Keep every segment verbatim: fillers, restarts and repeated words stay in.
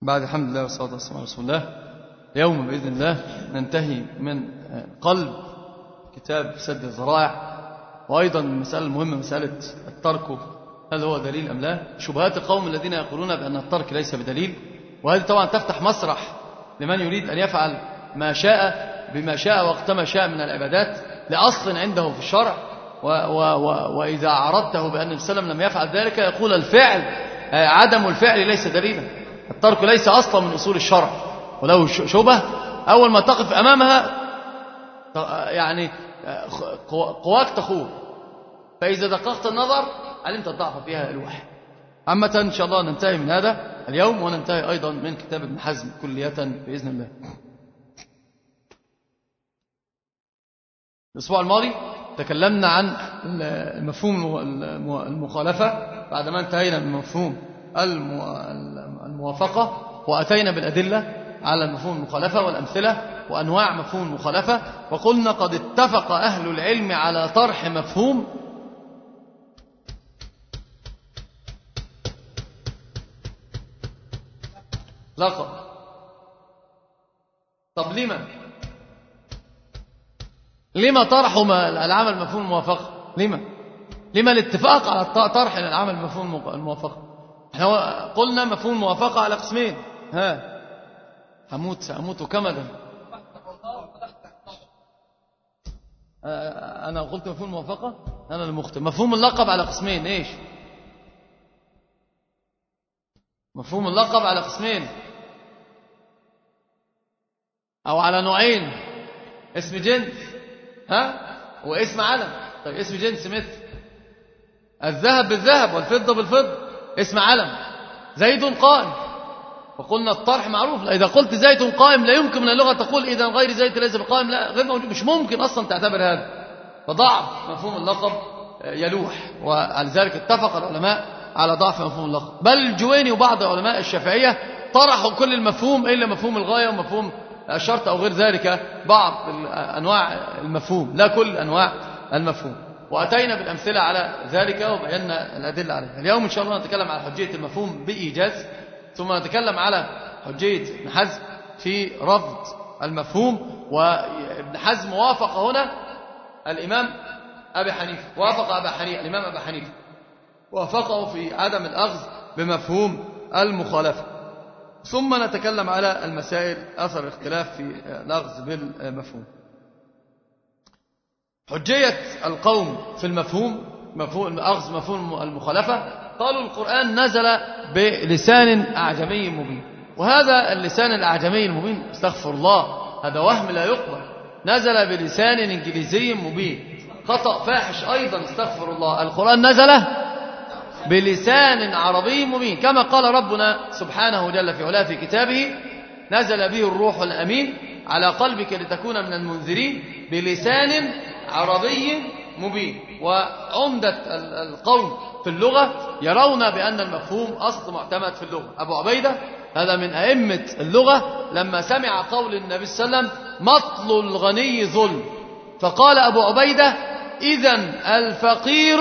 بعد الحمد لله والصلاة والسلام على رسول الله. اليوم بإذن الله ننتهي من قلب كتاب سد الذرائع، وأيضا المسألة المهمة مسألة الترك هل هو دليل أم لا، شبهات القوم الذين يقولون بأن الترك ليس بدليل. وهذه طبعا تفتح مسرح لمن يريد أن يفعل ما شاء بما شاء وقت ما شاء من العبادات لأصل عنده في الشرع، و و و وإذا عرضته بأن النبي صلى الله عليه وسلم لم يفعل ذلك يقول الفعل عدم الفعل ليس دليلا، الترك ليس أصلا من أصول الشرع. ولو شبه أول ما تقف أمامها يعني قواك تخور، فإذا دققت النظر علمت الضعف فيها الوحي. عامة إن شاء الله ننتهي من هذا اليوم، وننتهي أيضا من كتاب ابن حزم كلية بإذن الله. الأسبوع الماضي تكلمنا عن المفهوم المخالفة بعدما انتهينا من مفهوم الموافقة، وأتينا بالأدلة على مفهوم المخالفة والأمثلة وأنواع مفهوم المخالفة. وقلنا قد اتفق أهل العلم على طرح مفهوم لقب. طب لما لما طرحوا العمل مفهوم الموافقة؟ لما لما الاتفاق على طرح العمل مفهوم الموافقة؟ احنا قلنا مفهوم الموافقة على قسمين. ها هموت سأموت كمدا. أنا قلت مفهوم الموافقة، أنا المخطئ. مفهوم اللقب على قسمين. إيش مفهوم اللقب؟ على قسمين أو على نوعين: اسم جنس ها واسم علم. طيب اسم جنس مثل الذهب بالذهب والفضة بالفضة، اسم علم زيد قائم. وقلنا الطرح معروف، إذا قلت زيد قائم لا يمكن من اللغة تقول إذا غير زيد ليس بقائم، لا غير موجود، مش ممكن أصلا تعتبر هذا، فضعف مفهوم اللقب يلوح. وعلى ذلك اتفق العلماء على ضعف مفهوم اللقب، بل الجويني وبعض علماء الشافعية طرحوا كل المفهوم إلا مفهوم الغاية ومفهوم الشرط أو غير ذلك، بعض أنواع المفهوم لا كل أنواع المفهوم. وأتينا بالأمثلة على ذلك وبينا الأدلة عليه. اليوم إن شاء الله نتكلم على حجية المفهوم بإيجاز، ثم نتكلم على حجية ابن حزم في رفض المفهوم. وابن حزم وافق هنا الإمام أبي حنيفة، وافق أبي حنيفة الإمام أبي حنيفة وافقه في عدم الأخذ بمفهوم المخالفة. ثم نتكلم على المسائل أثر الاختلاف في الأخذ بالمفهوم. حجية القوم في المفهوم، مفهوم أخذ مفهوم المخالفة، قالوا القرآن نزل بلسان أعجمي مبين. وهذا اللسان الأعجمي المبين استغفر الله هذا وهم لا يقبل، نزل بلسان إنجليزي مبين، خطأ فاحش أيضا استغفر الله. القرآن نزل بلسان عربي مبين، كما قال ربنا سبحانه جل في علاه في كتابه: نزل به الروح الأمين على قلبك لتكون من المنذرين بلسان عربي مبين. وعمدة القوم في اللغة يرون بأن المفهوم أصل معتمد في اللغة. أبو عبيدة هذا من أئمة اللغة لما سمع قول النبي صلى الله عليه وسلم: مطل الغني ظلم، فقال أبو عبيدة: إذن الفقير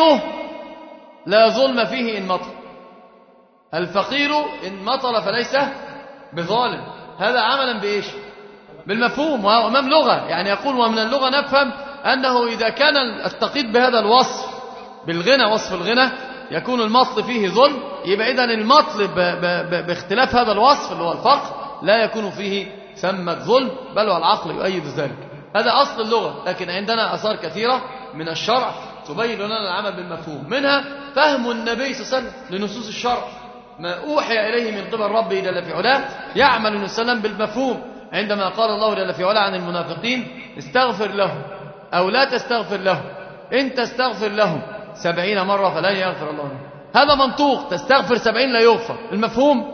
لا ظلم فيه إن مطل. الفقير إن مطل فليس بظالم. هذا عملا بإيش؟ بالمفهوم. وأمام لغة يعني يقول ومن اللغة نفهم أنه إذا كان التقييد بهذا الوصف بالغنى وصف الغنى يكون المطل فيه ظلم، يبقى إذن المطل باختلاف هذا الوصف اللي هو الفقر لا يكون فيه ثمة ظلم، بل والعقل يؤيد ذلك. هذا أصل اللغة. لكن عندنا آثار كثيرة من الشرع تبين لنا العمل بالمفهوم، منها فهم النبي صلى الله عليه وسلم لنصوص الشرع، ما أوحي إليه من قبل ربه جل في علاه يعمل النبي صلى الله عليه وسلم بالمفهوم. عندما قال الله جل في علاه عن المنافقين: استغفر لهم أو لا تستغفر لهم إن تستغفر لهم سبعين مرة فلن يغفر الله لهم. هذا منطوق، تستغفر سبعين لا يغفر. المفهوم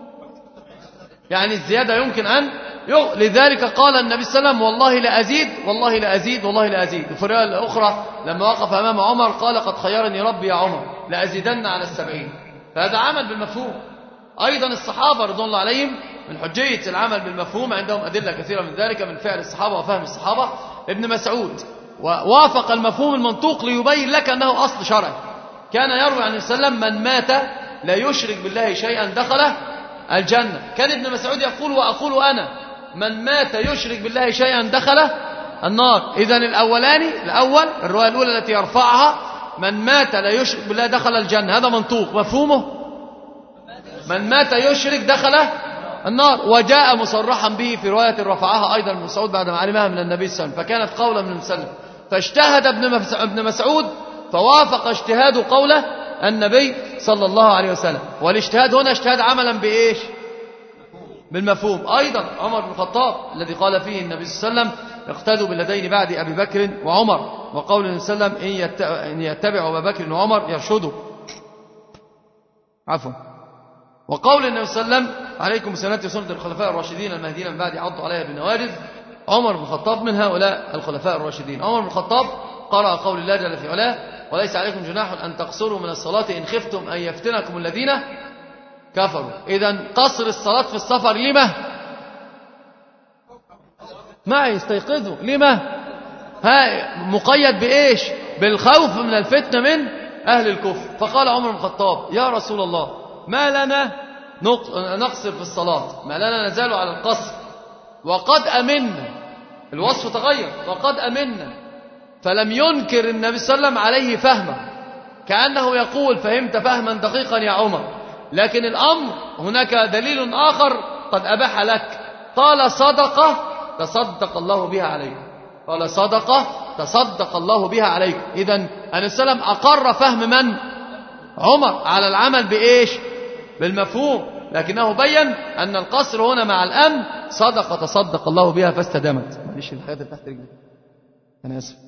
يعني الزيادة يمكن أن يغ... لذلك قال النبي صلى الله عليه وسلم: والله لا أزيد والله لا أزيد والله لا أزيد. وفي الرواية الأخرى لما وقف أمام عمر قال: قد خيرني ربي يا عمر لأزيدن على السبعين. فهذا عمل بالمفهوم. أيضا الصحابة رضوان الله عليهم من حجية العمل بالمفهوم عندهم أدلة كثيرة من ذلك، من فعل الصحابة وفهم الصحابة. ابن مسعود ووافق المفهوم المنطوق ليبين لك أنه أصل شرعي. كان يروي عن النبي صلى الله عليه وسلم: من مات لا يشرك بالله شيئا دخل الجنة. كان ابن مسعود يقول وأقول أنا من مات يشرك بالله شيئا دخل النار. إذن الأولاني الأول الرواية الأولى التي يرفعها من مات لا يشرك بالله دخل الجنة، هذا منطوق مفهومه من مات يشرك دخل النار، وجاء مصرحا به في رواية رفعها أيضا ابن مسعود بعد ما علمها من النبي صلى الله عليه وسلم، فكانت قولا من المسلم. فاجتهد ابن مسعود فوافق اجتهاد قوله النبي صلى الله عليه وسلم. والاجتهاد هنا اجتهاد عملا بإيش؟ بالمفهوم. أيضا عمر بن الخطاب الذي قال فيه النبي صلى الله عليه وسلم اقتدوا بالذين بعد أبي بكر وعمر، وقول النبي صلى الله عليه وسلم إن يتبعوا أبا بكر وعمر يرشدوا، عفوا. وقول النبي صلى الله عليه وسلم عليكم بسنتي وسنة الخلفاء الراشدين المهديين من بعد عضوا عليها بالنواجذ. عمر بن الخطاب من هؤلاء الخلفاء الراشدين. عمر بن الخطاب قرأ قول الله جل في علاه وليس عليكم جناح أن تقصروا من الصلاة إن خفتم أن يفتنكم الذين كفروا. إذن قصر الصلاة في السفر لما؟ ما يستيقظوا لما؟ ها مقيد بإيش؟ بالخوف من الفتنة من أهل الكفر. فقال عمر بن الخطاب يا رسول الله ما لنا نقصر في الصلاة، ما لنا نزال على القصر وقد أمنا، الوصف تغير، وقد أمنا. فلم ينكر النبي صلى الله عليه وسلم عليه فهمه، كأنه يقول فهمت فهما دقيقا يا عمر، لكن الأمر هناك دليل آخر قد أباح لك. قال صدقة تصدق الله بها عليك، قال صدقة تصدق الله بها عليك. إذن النبي صلى الله عليه وسلم أقر فهم من؟ عمر على العمل بإيش؟ بالمفهوم، لكنه بين أن القصر هنا مع الأمن صدقة تصدق الله بها فاستدامت. معلش الحاجات اللي تحت رجلي أنا آسف.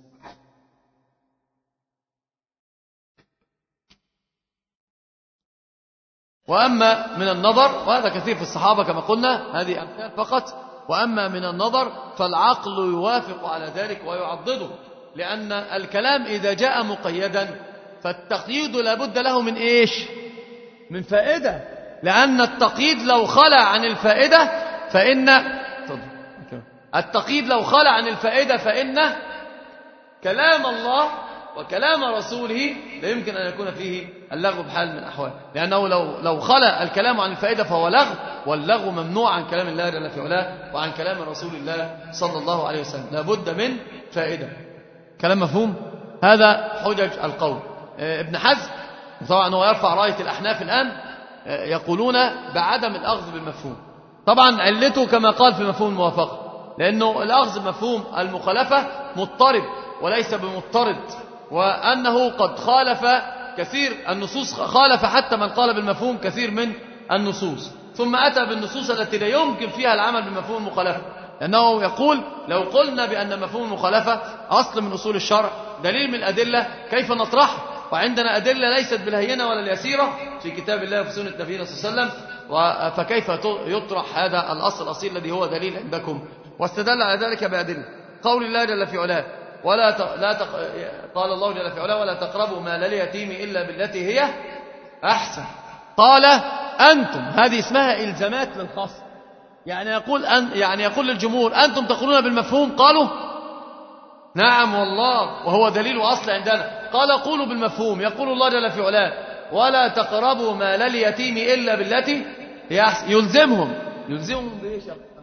وأما من النظر، وهذا كثير في الصحابة كما قلنا، هذه أمثال فقط. وأما من النظر فالعقل يوافق على ذلك ويعضده، لأن الكلام إذا جاء مقيدا فالتقييد لابد له من إيش؟ من فائدة، لأن التقييد لو خلع عن الفائدة فإن التقييد لو خلع عن الفائدة فإن كلام الله وكلام رسوله لا يمكن أن يكون فيه اللغو بحال من الأحوال، لأنه لو لو خلع الكلام عن الفائدة فهو لغو، واللغو ممنوع عن كلام الله جل في علاه وعن كلام رسول الله صلى الله عليه وسلم، لابد من فائدة. كلام مفهوم؟ هذا حجج القول. ابن حزم طبعا هو يرفع راية الأحناف الآن، يقولون بعدم الأخذ بالمفهوم. طبعا علته كما قال في مفهوم الموافقة، لأنه الأخذ بمفهوم المخالفة مضطرب وليس بمضطرد، وأنه قد خالف كثير النصوص، خالف حتى من قال بالمفهوم كثير من النصوص، ثم أتى بالنصوص التي لا يمكن فيها العمل بمفهوم المخالفة، لأنه يقول لو قلنا بأن مفهوم المخالفة أصل من أصول الشرع، دليل من الأدلة، كيف نطرحه؟ وعندنا أدلة ليست بالهينة ولا اليسيرة في كتاب الله وفي سنة نبينا صلى الله عليه وسلم، فكيف يطرح هذا الأصل الأصيل الذي هو دليل عندكم؟ واستدل على ذلك بأدلة قول الله جل في علاه ولا ت... لا تق... قال الله جل في علاه ولا تقربوا مال اليتيم إلا بالتي هي أحسن. قال أنتم، هذه اسمها إلزامات للخاص، يعني يقول أن... يعني يقول للجمهور أنتم تقولون بالمفهوم، قالوا نعم والله وهو دليل أصل عندنا. قال قولوا بالمفهوم، يقول الله جل في علاه ولا تقربوا مال اليتيم إلا بالتي هي أحسن، يلزمهم يلزمهم بإيش؟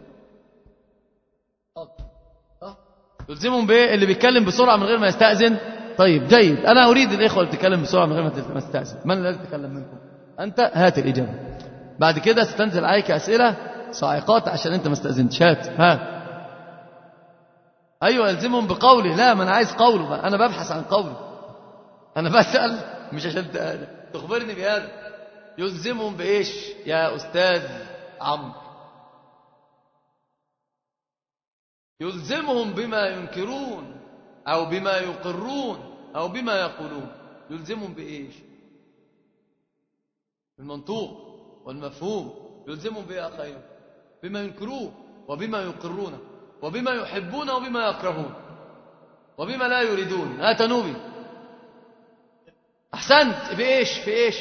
يلزمهم بإيه؟ اللي بيتكلم بسرعة من غير ما يستأذن. طيب جيد، أنا أريد الإخوة اللي بتتكلم بسرعة من غير ما تستأذن. من الذي يتكلم منكم؟ أنت هات الإجابة، بعد كده ستنزل عليك أسئلة صاعقات عشان أنت ما استأذنتش. هات ها أيوة يلزمهم بقولي. لا، ما أنا عايز قوله، أنا ببحث عن قوله، أنا بسأل مش عشان تخبرني بهذا. يلزمهم بإيش يا أستاذ عمرو؟ يلزمهم بما ينكرون أو بما يقرون أو بما يقولون. يلزمهم بإيش؟ بالمنطوق والمفهوم. يلزمهم بإيه أخيرا؟ بما ينكرون وبما يقرون وبما يحبون وبما يكرهون وبما لا يريدون. ها تنوبي أحسنت. بإيش؟ في إيش؟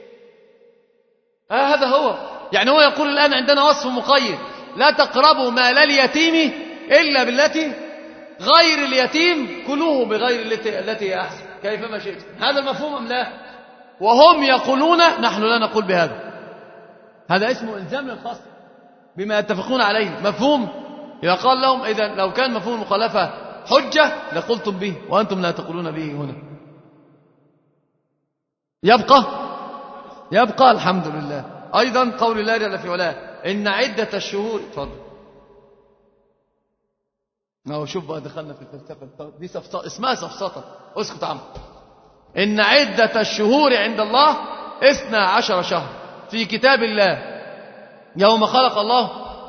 آه هذا هو. يعني هو يقول الآن عندنا وصف مقيد، لا تقربوا مال اليتيم إلا بالتي غير اليتيم كلوه بغير التي التي هي أحسن كيفما شئت. هذا المفهوم أم لا؟ وهم يقولون نحن لا نقول بهذا. هذا اسمه إلزام للخصم بما يتفقون عليه. مفهوم يقال لهم إذا لو كان مفهوم المخالفة حجة لقلتم به وأنتم لا تقولون به هنا. يبقى يبقى الحمد لله أيضا قول الله جل في علاه إن عدة الشهور. اتفضل. أهو شوف بقى دخلنا في الفلسفة دي سفسطة اسمها سفسطة. اسكت عم. إن عدة الشهور عند الله اثنا عشر شهر في كتاب الله يوم خلق الله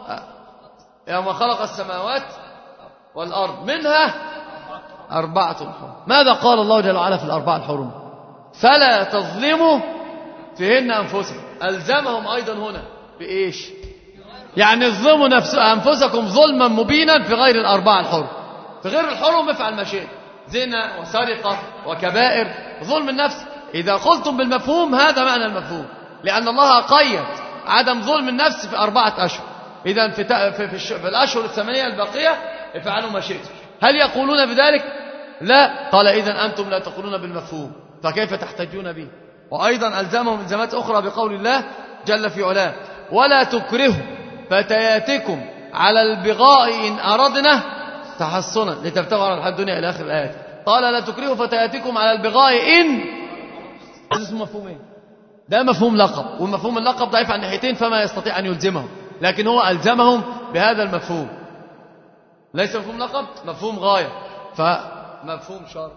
يوم خلق السماوات والأرض منها أربعة حرم. ماذا قال الله جل وعلا في الأربعة الحرم؟ فلا تظلموا فيهن أنفسكم. ألزمهم أيضا هنا بإيش؟ يعني اظلموا نفس أنفسكم ظلما مبينا في غير الأربعة الحرم. في غير الحرم افعل ما شئت، زنا وسرقة وكبائر ظلم النفس. إذا قلتم بالمفهوم هذا معنى المفهوم، لأن الله قيد عدم ظلم النفس في أربعة أشهر. إذا في, في, في, في الأشهر الثمانية الباقية افعلوا ما شئتم. هل يقولون بذلك؟ لا. قال إذا أنتم لا تقولون بالمفهوم فكيف تحتجون به؟ وأيضا ألزمهم إلزامات أخرى بقول الله جل في علاه ولا تكرهوا فتياتكم على البغاء إن أردنا تحصنا لتبتغوا على الحياة الدنيا إلى آخر الآيات. قال لا تكرهوا فتياتكم على البغاء إن اسمه مفهوم إيه؟ ده مفهوم لقب، والمفهوم اللقب ضعيف عن ناحيتين فما يستطيع أن يلزمهم، لكن هو ألزمهم بهذا المفهوم. ليس مفهوم لقب، مفهوم غاية، فمفهوم شرط.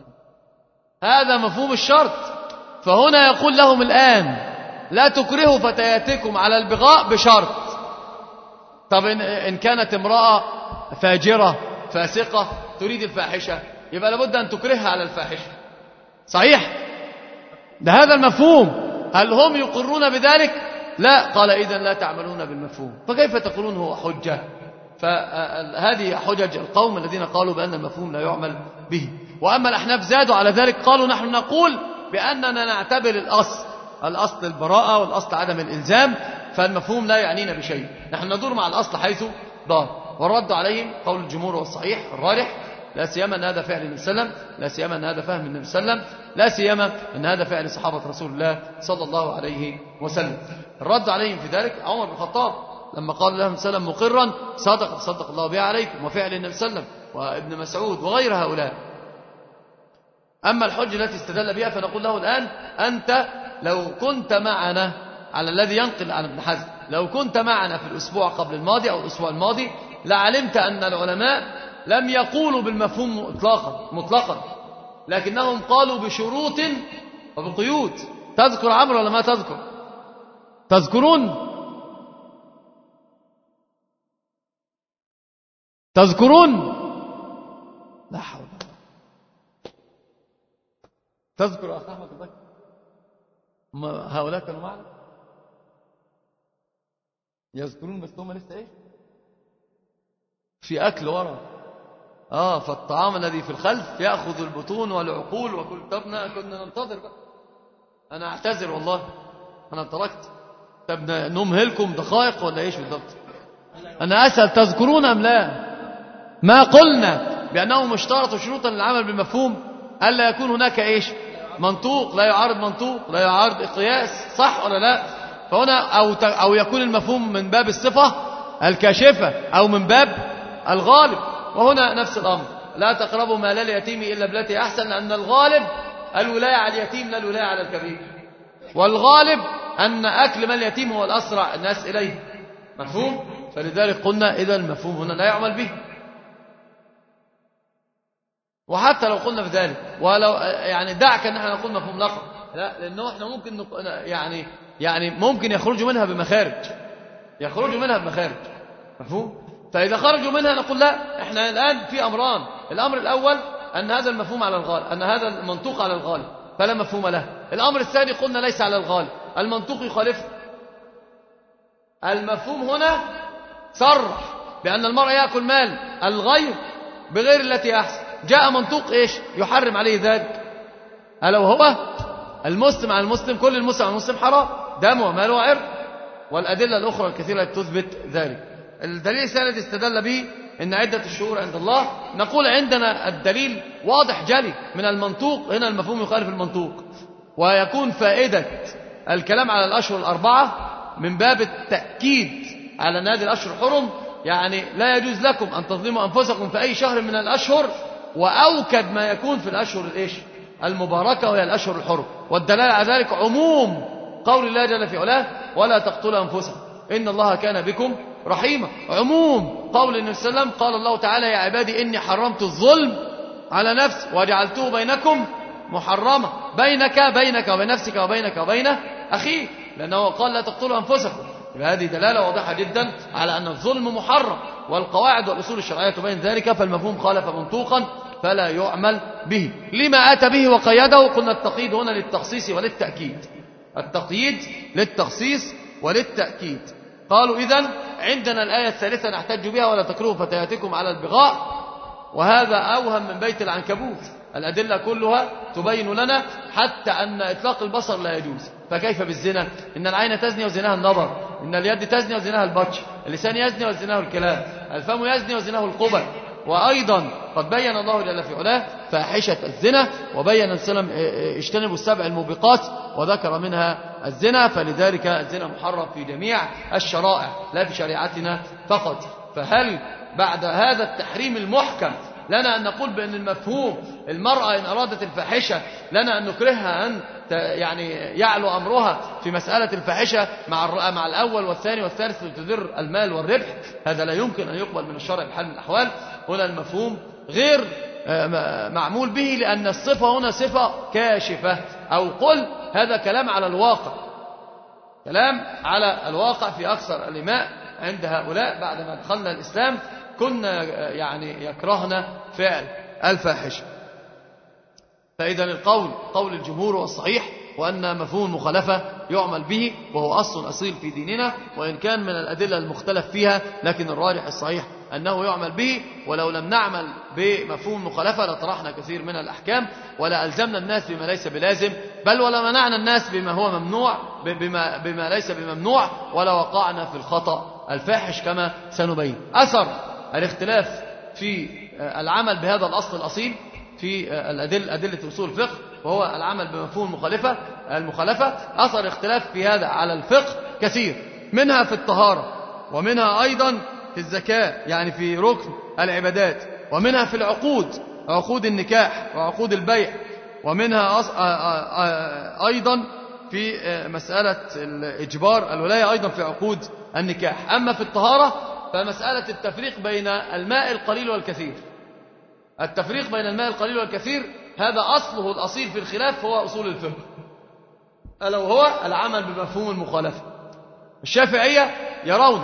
هذا مفهوم الشرط. فهنا يقول لهم الآن لا تكرهوا فتياتكم على البغاء بشرط. طب إن كانت امرأة فاجرة فاسقة تريد الفاحشة يبقى لابد أن تكرهها على الفاحشة، صحيح؟ ده هذا المفهوم. هل هم يقرون بذلك؟ لا. قال إذن لا تعملون بالمفهوم فكيف تقولون هو حجة؟ فهذه حجج القوم الذين قالوا بأن المفهوم لا يعمل به. وأما الأحناف زادوا على ذلك قالوا نحن نقول بأننا نعتبر الأصل الأصل البراءة والأصل عدم الإلزام، فالمفهوم لا يعنينا بشيء، نحن ندور مع الأصل حيث دار. والرد عليهم قول الجمهور والصحيح الراجح، لا سيما أن هذا فعل النبي صلى الله عليه وسلم، لا سيما أن هذا فهم النبي صلى الله عليه وسلم، لا سيما أن هذا فعل صحابة رسول الله صلى الله عليه وسلم. الرد عليهم في ذلك عمر بن الخطاب لما قال لهم صلى الله عليه وسلم مقرا صدق صدق الله بها عليكم، وفعل النبي صلى الله عليه وسلم وابن مسعود وغير هؤلاء. أما الحجة التي استدل بها فنقول له الآن أنت لو كنت معنا على الذي ينقل عن ابن حزم، لو كنت معنا في الأسبوع قبل الماضي أو الأسبوع الماضي لعلمت أن العلماء لم يقولوا بالمفهوم مطلقا مطلقا لكنهم قالوا بشروط وبقيود. تذكر عمرو ولا ما تذكر؟ تذكرون تذكرون لا حول. تذكر أخ أحمد البكر هؤلاء كانوا معنا يذكرون بس هم لسه ايش في أكل ورا. آه فالطعام الذي في الخلف يأخذ البطون والعقول وكل. طبنا كنا ننتظر بقى. أنا أعتذر والله أنا تركت. طب نمهلكم دقائق ولا إيش بالضبط؟ أنا أسأل تذكرون أم لا؟ ما قلنا بأنهم اشترطوا شروطا للعمل بالمفهوم ألا يكون هناك إيش منطوق لا يعارض منطوق لا يعارض قياس، صح ولا لا؟ فهنا أو, أو يكون المفهوم من باب الصفة الكاشفة أو من باب الغالب. وهنا نفس الأمر، لا تقربوا مال اليتيم إلا بالتي أحسن، لأن الغالب الولاية على اليتيم لا الولاية على الكبير، والغالب أن أكل مال اليتيم هو الأسرع الناس إليه. مفهوم؟ فلذلك قلنا إذا المفهوم هنا لا يعمل به. وحتى لو قلنا بذلك ولو يعني دعك أن احنا نقول مفهوم لقب، لا، لأنه احنا ممكن نق... يعني يعني ممكن يخرجوا منها بمخارج يخرجوا منها بمخارج. مفهوم؟ فإذا خرجوا منها نقول لا، احنا الآن في أمران. الأمر الأول أن هذا المفهوم على الغالب، أن هذا المنطوق على الغالب فلا مفهوم له. الأمر الثاني قلنا ليس على الغالب، المنطوق يخالفه. المفهوم هنا صرح بأن المرء يأكل مال الغير بغير التي أحسن، جاء منطوق إيش يحرم عليه ذلك، ألا وهو المسلم على المسلم، كل المسلم على المسلم حرام دمه وماله وعرض، والأدلة الأخرى الكثيرة تثبت ذلك. الدليل الثالث استدل به إن عدة الشهور عند الله، نقول عندنا الدليل واضح جلي من المنطوق. هنا المفهوم يخالف المنطوق، ويكون فائدة الكلام على الأشهر الأربعة من باب التأكيد على أن هذه الأشهر حرم، يعني لا يجوز لكم أن تظلموا أنفسكم في أي شهر من الأشهر، وأوكد ما يكون في الأشهر الإيش المباركة وهي الأشهر الحرم. والدلالة على ذلك عموم قول الله جل في علاه ولا تقتلوا أنفسكم إن الله كان بكم رحيما. عموم قول النبي صلى الله عليه وسلم قال الله تعالى يا عبادي إني حرمت الظلم على نفسي وجعلته بينكم محرمة، بينك بينك وبين نفسك وبينك وبين أخيك، لأنه قال لا تقتلوا أنفسكم. هذه دلالة واضحة جدا على أن الظلم محرم، والقواعد والأصول الشرعية تبين ذلك، فالمفهوم خالف منطوقا فلا يعمل به. لما أتى به وقيده؟ قلنا التقييد هنا للتخصيص وللتأكيد، التقييد للتخصيص وللتأكيد. قالوا إذن عندنا الآية الثالثة نحتج بها ولا تكرهوا فتياتكم على البغاء، وهذا أوهم من بيت العنكبوت. الأدلة كلها تبين لنا حتى أن إطلاق البصر لا يجوز، فكيف بالزنا؟ إن العين تزني وزناها النظر، إن اليد تزني وزناها البطش، اللسان يزني وزناه الكلام، الفم يزني وزناه القبل. وأيضا قد بين الله جل في علاه فاحشة الزنا، وبين السلام اجتنبوا السبع الموبقات وذكر منها الزنا، فلذلك الزنا محرم في جميع الشرائع لا في شريعتنا فقط. فهل بعد هذا التحريم المحكم لنا أن نقول بأن المفهوم المرأة إن أرادت الفاحشة لنا أن نكرهها أن يعني يعلو أمرها في مسألة الفاحشة مع مع الأول والثاني والثالث لتضر المال والربح؟ هذا لا يمكن أن يقبل من الشرع بحال من الأحوال. هنا المفهوم غير معمول به، لأن الصفة هنا صفة كاشفة، أو قل هذا كلام على الواقع، كلام على الواقع في أكثر الإماء عند هؤلاء بعدما دخلنا الإسلام كنا يعني يكرهنا فعل الفاحشة. فإذا القول قول الجمهور والصحيح، وأن مفهوم المخالفة يعمل به، وهو أصل أصيل في ديننا، وإن كان من الأدلة المختلف فيها، لكن الراجح الصحيح أنه يعمل به. ولو لم نعمل بمفهوم المخالفة لطرحنا كثير من الأحكام، ولا ألزمنا الناس بما ليس بلازم، بل ولا منعنا الناس بما هو ممنوع بما, بما ليس بممنوع، ولا وقعنا في الخطأ الفاحش كما سنبين. أثر الاختلاف في العمل بهذا الأصل الأصيل في الأدلة أدلة أصول الفقه، وهو العمل بمفهوم المخالفة المخالفة أثر اختلاف في هذا على الفقه كثير، منها في الطهارة، ومنها أيضا في الزكاة يعني في ركن العبادات، ومنها في العقود، عقود النكاح وعقود البيع، ومنها أيضا في مسألة الإجبار الولاية أيضا في عقود النكاح. أما في الطهارة فمسألة التفريق بين الماء القليل والكثير، التفريق بين الماء القليل والكثير هذا أصله الأصيل في الخلاف، هو أصول الفقه، ألا وهو العمل بمفهوم المخالفة. الشافعية يرون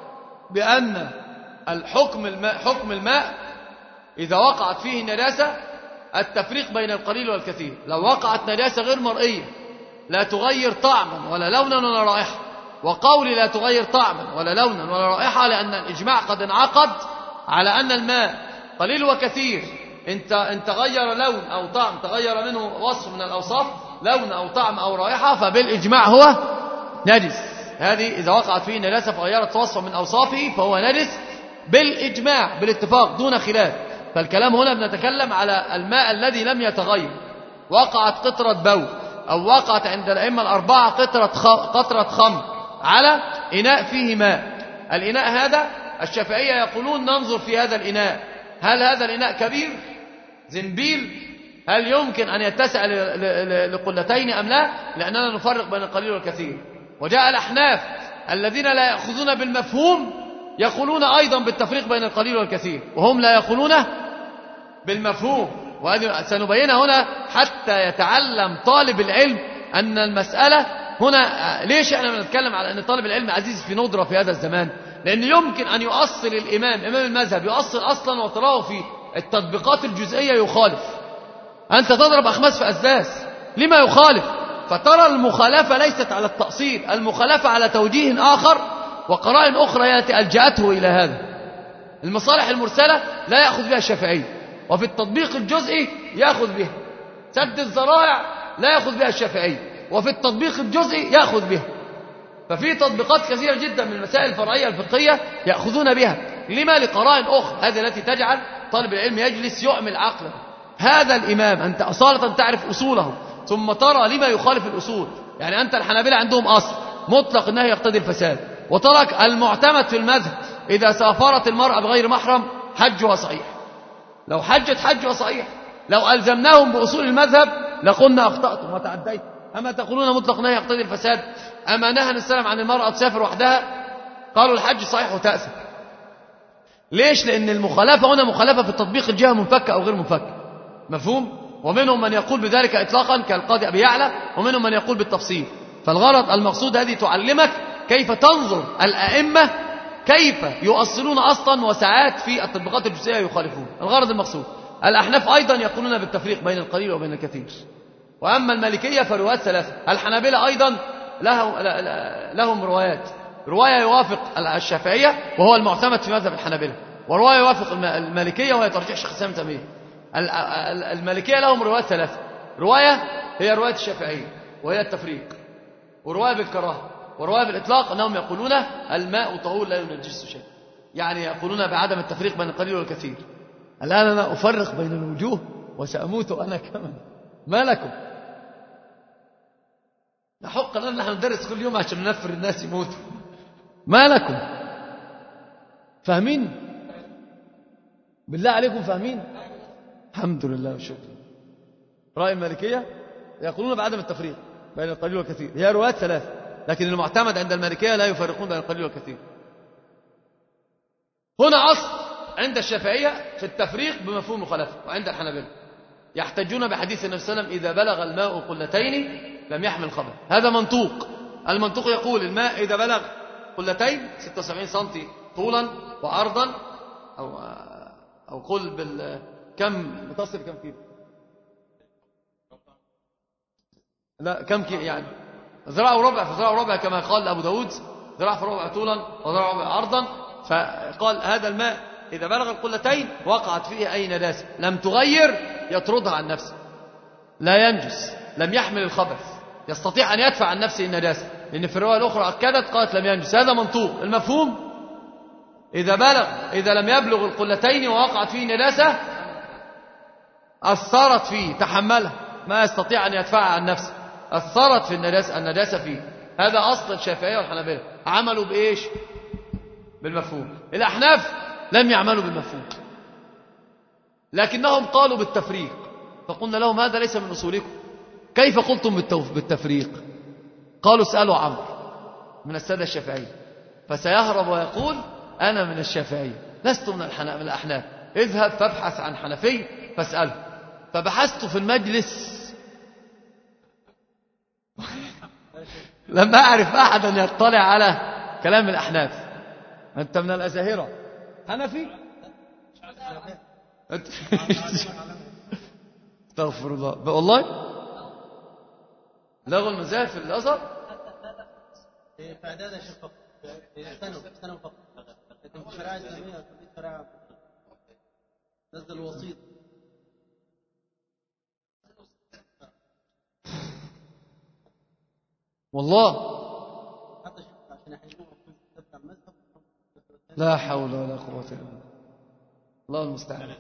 بأن الحكم الماء حكم الماء إذا وقعت فيه نجاسة التفريق بين القليل والكثير. لو وقعت نجاسة غير مرئية لا تغير طعما ولا لونا ولا رائحة، وقولي لا تغير طعما ولا لونا ولا رائحة لأن الإجماع قد انعقد على أن الماء قليل وكثير، انت ان تغير لون أو طعم، تغير منه وصف من الأوصاف، لون أو طعم أو رائحة، فبالإجماع هو نجس. هذه إذا وقعت فيه نجاسة فغيرت وصفا من أوصافه فهو نجس بالإجماع بالاتفاق دون خلاف. فالكلام هنا بنتكلم على الماء الذي لم يتغير، وقعت قطرة بول أو وقعت عند الأئمة الأربعة قطرة قطرة خمر على إناء فيه ماء. الإناء هذا الشافعية يقولون ننظر في هذا الإناء، هل هذا الإناء كبير زنبيل، هل يمكن أن يتسع لقلتين أم لا، لأننا نفرق بين القليل والكثير. وجاء الأحناف الذين لا يأخذون بالمفهوم يقولون أيضا بالتفريق بين القليل والكثير، وهم لا يقولون بالمفهوم. وهذه سنبينها هنا حتى يتعلم طالب العلم أن المسألة هنا. ليش احنا بنتكلم على أن طالب العلم عزيز في ندرة في هذا الزمان؟ لأن يمكن أن يؤصل الإمام إمام المذهب يؤصل أصلا وتراه في التطبيقات الجزئية يخالف. أنت تضرب أخماس في أسداس، لما يخالف؟ فترى المخالفة ليست على التأصيل، المخالفة على توجيه آخر وقرائن أخرى التي ألجأته إلى هذا. المصالح المرسلة لا يأخذ بها الشافعي، وفي التطبيق الجزئي يأخذ بها. سد الذرائع لا يأخذ بها الشافعي، وفي التطبيق الجزئي يأخذ بها. ففي تطبيقات كثيرة جدا من المسائل الفرعية الفقهية يأخذون بها. لما؟ لقرائن أخرى، هذه التي تجعل طالب العلم يجلس يعمل عقله. هذا الإمام أنت أصالة تعرف أصوله، ثم ترى لما يخالف الأصول. يعني أنت الحنابلة عندهم أصل مطلق النهي يقتضي الفساد، وترك المعتمد في المذهب إذا سافرت المرأة بغير محرم حجها صحيح. لو حجت حجها صحيح. لو ألزمناهم بأصول المذهب لقلنا أخطأتم وتعديتم. أما تقولون مطلق نهي يقتضي الفساد؟ أما نهى السلام عن المرأة تسافر وحدها؟ قالوا الحج صحيح وتأثم. ليش؟ لأن المخالفة هنا مخالفة في التطبيق، الجهة منفكة أو غير منفكة. مفهوم؟ ومنهم من يقول بذلك إطلاقا كالقاضي أبي يعلى، ومنهم من يقول بالتفصيل. فالغرض المقصود هذه تعلمك كيف تنظر الأئمة كيف يؤصلون أصلا، وساعات في التطبيقات الجزئية يخالفون. الغرض المقصود. الأحناف أيضا يقولون بالتفريق بين القليل وبين الكثير. وأما المالكية فروايات ثلاثة. الحنابلة أيضا لهم روايات، رواية يوافق الشافعية وهو المعتمد في مذهب الحنابلة، ورواية يوافق المالكية وهي ترجيح شيخ الإسلام تيمية. المالكية لهم روايات ثلاثة. رواية هي رواية الشافعية وهي التفريق، ورواية بالكراهة، ورواية بالإطلاق أنهم يقولون الماء طهور لا ينجس شيء، يعني يقولون بعدم التفريق بين القليل والكثير. الآن أنا أفرق بين الوجوه وسأموت أنا كمان، ما لكم؟ نحق لنا نحن ندرس كل يوم عشان ننفر الناس يموتوا، ما لكم؟ فاهمين؟ بالله عليكم فاهمين؟ الحمد لله والشكر. رأي المالكية يقولون بعدم التفريق بين القليل والكثير، هي روايات ثلاثة، لكن المعتمد عند المالكية لا يفرقون بين القليل والكثير. هنا أصل عند الشافعية في التفريق بمفهوم مخالفة، وعند الحنابلة يحتجون بحديث النبي صلى الله عليه وسلم إذا بلغ الماء قلتين لم يحمل خبث. هذا منطوق. المنطوق يقول الماء إذا بلغ قلتين ستة وسبعين سنتي طولا وعرضا، أو أو قل بال كم متصل كم كيلو؟ لا كم كيلو يعني؟ ذراع وربع، في ذراع وربع كما قال أبو داود، ذراع في ربع طولا وذراع ربع عرضا. فقال هذا الماء إذا بلغ القلتين وقعت فيه أي نجاسة لم تغير يطردها عن نفسه، لا ينجس، لم يحمل الخبث، يستطيع أن يدفع عن نفسه النجاسة، لأن في الرواية الأخرى أكدت قالت لم ينجس. هذا منطوق. المفهوم إذا بلغ إذا لم يبلغ القلتين ووقعت فيه نجاسة أثرت فيه، تحملها، ما يستطيع أن يدفعها عن نفسه، أثرت في النجاسة النجاسة فيه. هذا أصل الشافعية والحنابلة. عملوا بإيش؟ بالمفهوم. الأحناف لم يعملوا بالمفهوم، لكنهم قالوا بالتفريق، فقلنا لهم هذا ليس من أصولكم، كيف قلتم بالتفريق؟ قالوا اسألوا عمرو من السادة الشافعية، فسيهرب ويقول أنا من الشافعية لست من الأحناف، اذهب فابحث عن حنفي فاسأله. فبحثت في المجلس لم أعرف أحدا يطلع على كلام الأحناف. أنت من الأزاهرة حنفي؟ استغفر الله والله. لغوا المذاهب في الأزهر في إعداد يا شيخ فقط، في ثانوي ثانوي فقط، لكن في الشريعة الإسلامية في الشريعة نزل الوسيط. والله حتى عشان يحجبوه في المذهب. لا حول ولا قوة إلا بالله، الله المستعان.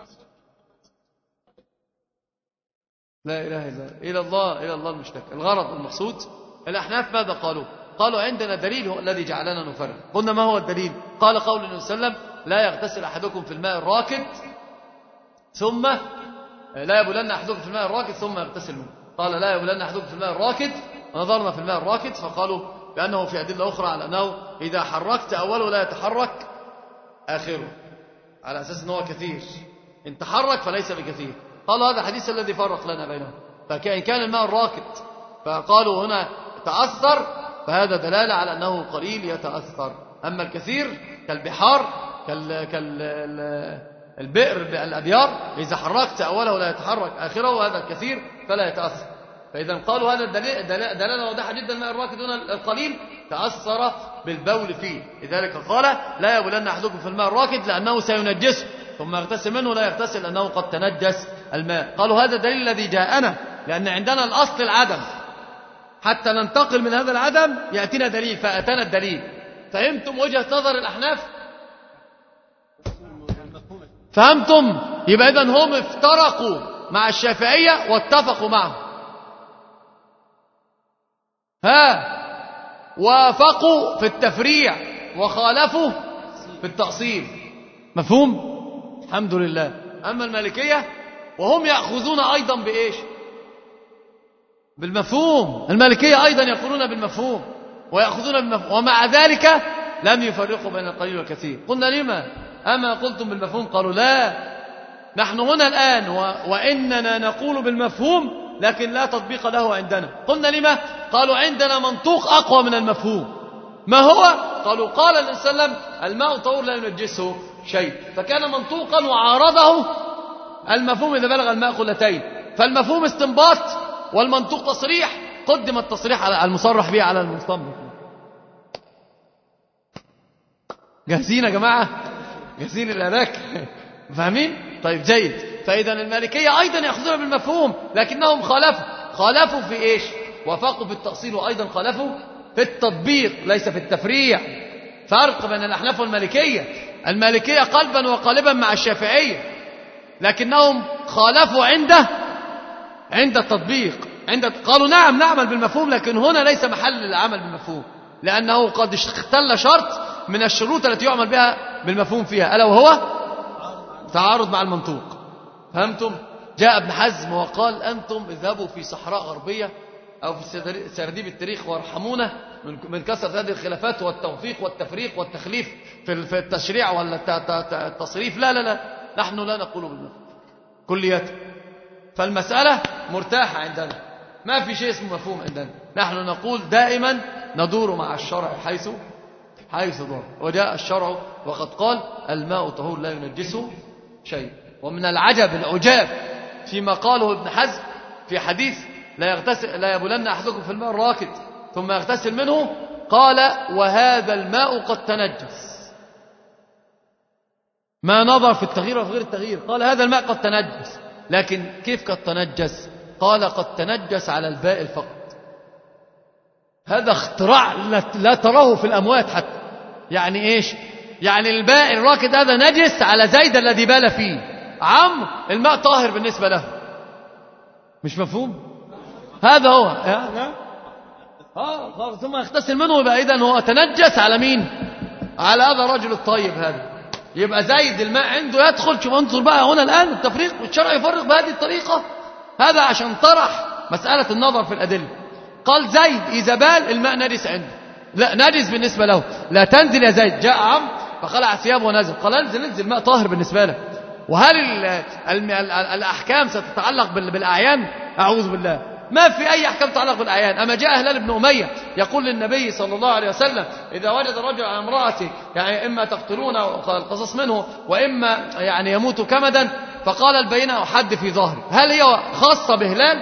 لا إله إلا إلى الله، إلى الله المشتكى. الغرض المقصود الأحناف ماذا قالوا؟ قالوا عندنا دليل هو الذي جعلنا نفرق. قلنا ما هو الدليل؟ قال قول النبي صلى الله عليه وسلم لا يغتسل أحدكم في الماء الراكد ثم لا يبولن أحدكم في الماء الراكد ثم يغتسل منه. قال لا يبولن أحدكم في الماء الراكد، ونظرنا في الماء الراكد فقالوا بأنه في أدلة أخرى على أنه إذا حركت أوله لا يتحرك آخره، على أساس أنه كثير، إن تحرك فليس بكثير. قالوا هذا الحديث الذي فرق لنا بينهم. فإن كان الماء الراكد فقالوا هنا تأثر، فهذا دلالة على أنه قليل يتأثر. أما الكثير كالبحار كالبئر الأبيار إذا حركت أوله لا يتحرك آخره، وهذا الكثير فلا يتأثر. فإذا قالوا هذا الدليل دلالة واضحة جدا، الماء الراكد هنا القليل تأثر بالبول فيه، لذلك قال لا يبولن أحدكم في الماء الراكد لأنه سينجسه ثم يغتسل منه، لا يغتسل لأنه قد تنجس الماء. قالوا هذا الدليل الذي جاءنا، لأن عندنا الأصل العدم، حتى ننتقل من هذا العدم يأتينا دليل، فأتانا الدليل. فهمتم وجهة نظر الأحناف؟ فهمتم؟ يبقى إذن هم افترقوا مع الشافعية واتفقوا معه. ها وافقوا في التفريع وخالفوا في التأصيل. مفهوم؟ الحمد لله. أما المالكية وهم يأخذون أيضا بإيش؟ بالمفهوم. المالكية أيضا يقولون بالمفهوم ويأخذون بالمفهوم، ومع ذلك لم يفرقوا بين القليل والكثير. قلنا لما؟ أما قلتم بالمفهوم؟ قالوا لا، نحن هنا الآن و... وإننا نقول بالمفهوم لكن لا تطبيق له عندنا. قلنا لما؟ قالوا عندنا منطوق أقوى من المفهوم. ما هو؟ قالوا قال النبي صلى الله عليه وسلم الماء طهور لا ينجسه شيء، فكان منطوقا وعارضه المفهوم إذا بلغ الماء قلتين. فالمفهوم استنباط والمنطوق تصريح، قدم التصريح على المصرح به على المستنبط. جاهزين يا جماعة؟ جاهزين الأداك؟ فاهمين؟ طيب جيد. فإذا المالكية أيضا يأخذون بالمفهوم لكنهم خالفوا. خالفوا في إيش؟ وافقوا في التأصيل، وأيضا خالفوا في التطبيق ليس في التفريع. فرق بين الأحناف والمالكية. المالكية قلبا وقالبا مع الشافعية، لكنهم خالفوا عنده عند التطبيق. عند قالوا نعم نعمل بالمفهوم، لكن هنا ليس محل العمل بالمفهوم، لأنه قد اختل شرط من الشروط التي يعمل بها بالمفهوم فيها، ألا وهو تعارض مع المنطوق. فهمتم؟ جاء ابن حزم وقال أنتم اذهبوا في صحراء غربية أو في سرديب التاريخ وارحمونا من كثرة هذه الخلافات والتوفيق والتفريق والتخليف في التشريع ولا التصريف. لا لا لا، نحن لا نقول بالمفهوم كلية. فالمسألة مرتاحة عندنا، ما في شيء اسمه مفهوم عندنا. نحن نقول دائما ندور مع الشرع حيث حيث دور. وجاء الشرع وقد قال الماء طهور لا ينجسه شيء. ومن العجب العجاب فيما قاله ابن حزم في حديث لا يغتسل لا يبولن أحدكم في الماء الراكد ثم يغتسل منه، قال وهذا الماء قد تنجس. ما نظر في التغيير وفي غير التغيير، قال هذا الماء قد تنجس. لكن كيف قد تنجس؟ قال قد تنجس على البائل فقط. هذا اختراع لا تراه في الأموات حتى. يعني إيش؟ يعني البائل الراكد هذا نجس على زيد الذي بال فيه. عمرو الماء طاهر بالنسبة له. مش مفهوم؟ هذا هو. آه ثم يغتسل منه، يبقى إذن هو تنجس على مين؟ على هذا الرجل الطيب هذا. يبقى زيد الماء عنده يدخل. شوف انظر بقى هنا الآن التفريق، الشرع يفرق بهذه الطريقة. هذا عشان طرح مسألة النظر في الأدلة. قال زيد إذا بال الماء نجس عنده، لا نجس بالنسبة له، لا تنزل يا زيد. جاء عمرو فخلع ثيابه ونزل، قال انزل انزل ماء طاهر بالنسبة له. وهل ال ال ال الأحكام ستتعلق بالأعيان؟ أعوذ بالله، ما في أي أحكام تتعلق بالأعيان. أما جاء هلال بن أمية يقول للنبي صلى الله عليه وسلم إذا وجد الرجل على امرأته يعني إما تقتلون القصص منه وإما يعني يموت كمدا، فقال البينة حد في ظهره. هل هي خاصة بهلال؟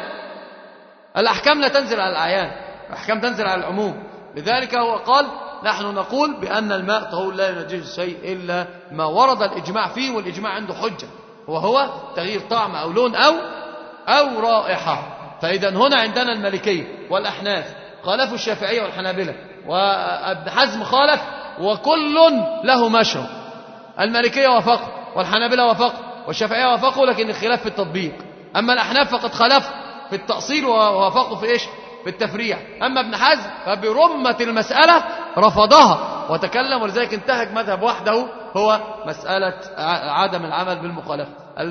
الأحكام لا تنزل على الأعيان، الأحكام تنزل على العموم. لذلك هو قال نحن نقول بأن الماء طهور لا ينجس شيء إلا ما ورد الإجماع فيه، والإجماع عنده حجة، وهو تغيير طعم أو لون أو أو رائحة. فإذا هنا عندنا المالكية والأحناف خالفوا الشافعية والحنابلة، وابن حزم خالف، وكل له مشرب. المالكية وافقوا والحنابلة وافقوا والشافعية وافقوا، لكن الخلاف في التطبيق. أما الأحناف فقد خالفوا في التأصيل ووافقوا في إيش؟ في التفريع. أما ابن حزم فبرمة المسألة رفضها وتكلم، ولذلك انتهج مذهب وحده هو مسألة عدم العمل بالمخالفة.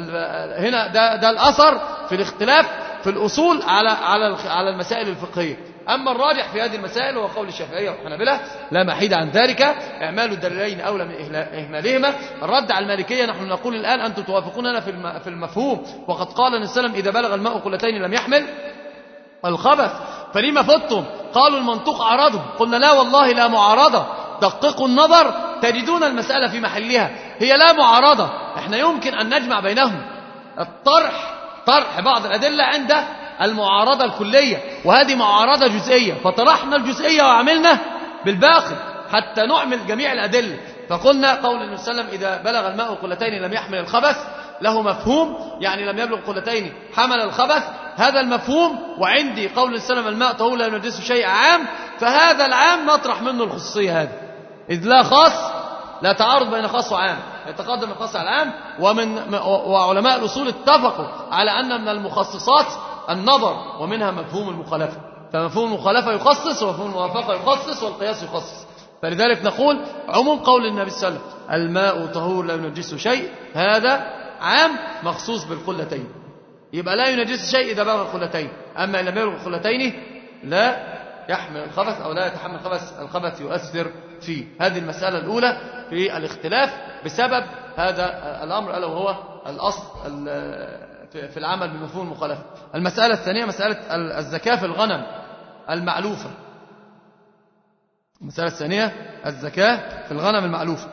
هنا ده, ده الأثر في الاختلاف في الأصول على على على المسائل الفقهية. أما الراجح في هذه المسائل هو قول الشافعية والحنابلة لا محيد عن ذلك، إعمال الدليلين أولى من إهمالهما. الرد على المالكية نحن نقول الآن أنتم توافقوننا في في المفهوم، وقد قال النبي صلى الله عليه وسلم إذا بلغ الماء قلتين لم يحمل الخبث، فلما فتم؟ قالوا المنطوق عرضه. قلنا لا والله لا معارضة، دققوا النظر تجدون المسألة في محلها، هي لا معارضة. احنا يمكن أن نجمع بينهم. الطرح طرح بعض الأدلة عند المعارضة الكلية، وهذه معارضة جزئية، فطرحنا الجزئية وعملنا بالباقي حتى نعمل جميع الأدلة. فقلنا قول النبي صلى الله عليه وسلم إذا بلغ الماء قلتين لم يحمل الخبث له مفهوم، يعني لم يبلغ قلتين حمل الخبث، هذا المفهوم. وعندي قول النبي صلى الله عليه وسلم الماء طهور لا ينجسه شيء عام، فهذا العام نطرح منه الخصوصية هذه، إذ لا خاص لا تعارض بين خاص وعام، يتقدم الخاص على العام. ومن وعلماء الأصول اتفقوا على أن من المخصصات النظر، ومنها مفهوم المخالفة. فمفهوم المخالفة يخصص ومفهوم الموافقة يخصص والقياس يخصص. فلذلك نقول عموم قول النبي صلى الله عليه وسلم الماء طهور لا ينجسه شيء، هذا عام مخصوص بالقلتين، يبقى لا ينجس شيء إذا بلغ القلتين، أما إن لم يبلغ القلتين لا يحمل الخبث أو لا يتحمل الخبث، الخبث يؤثر فيه. هذه المسألة الأولى في الاختلاف بسبب هذا الأمر، ألا وهو الأصل في العمل بمفهوم المخالفة. المسألة الثانية مسألة الزكاة في الغنم المعلوفة. المسألة الثانية الزكاة في الغنم المعلوفة.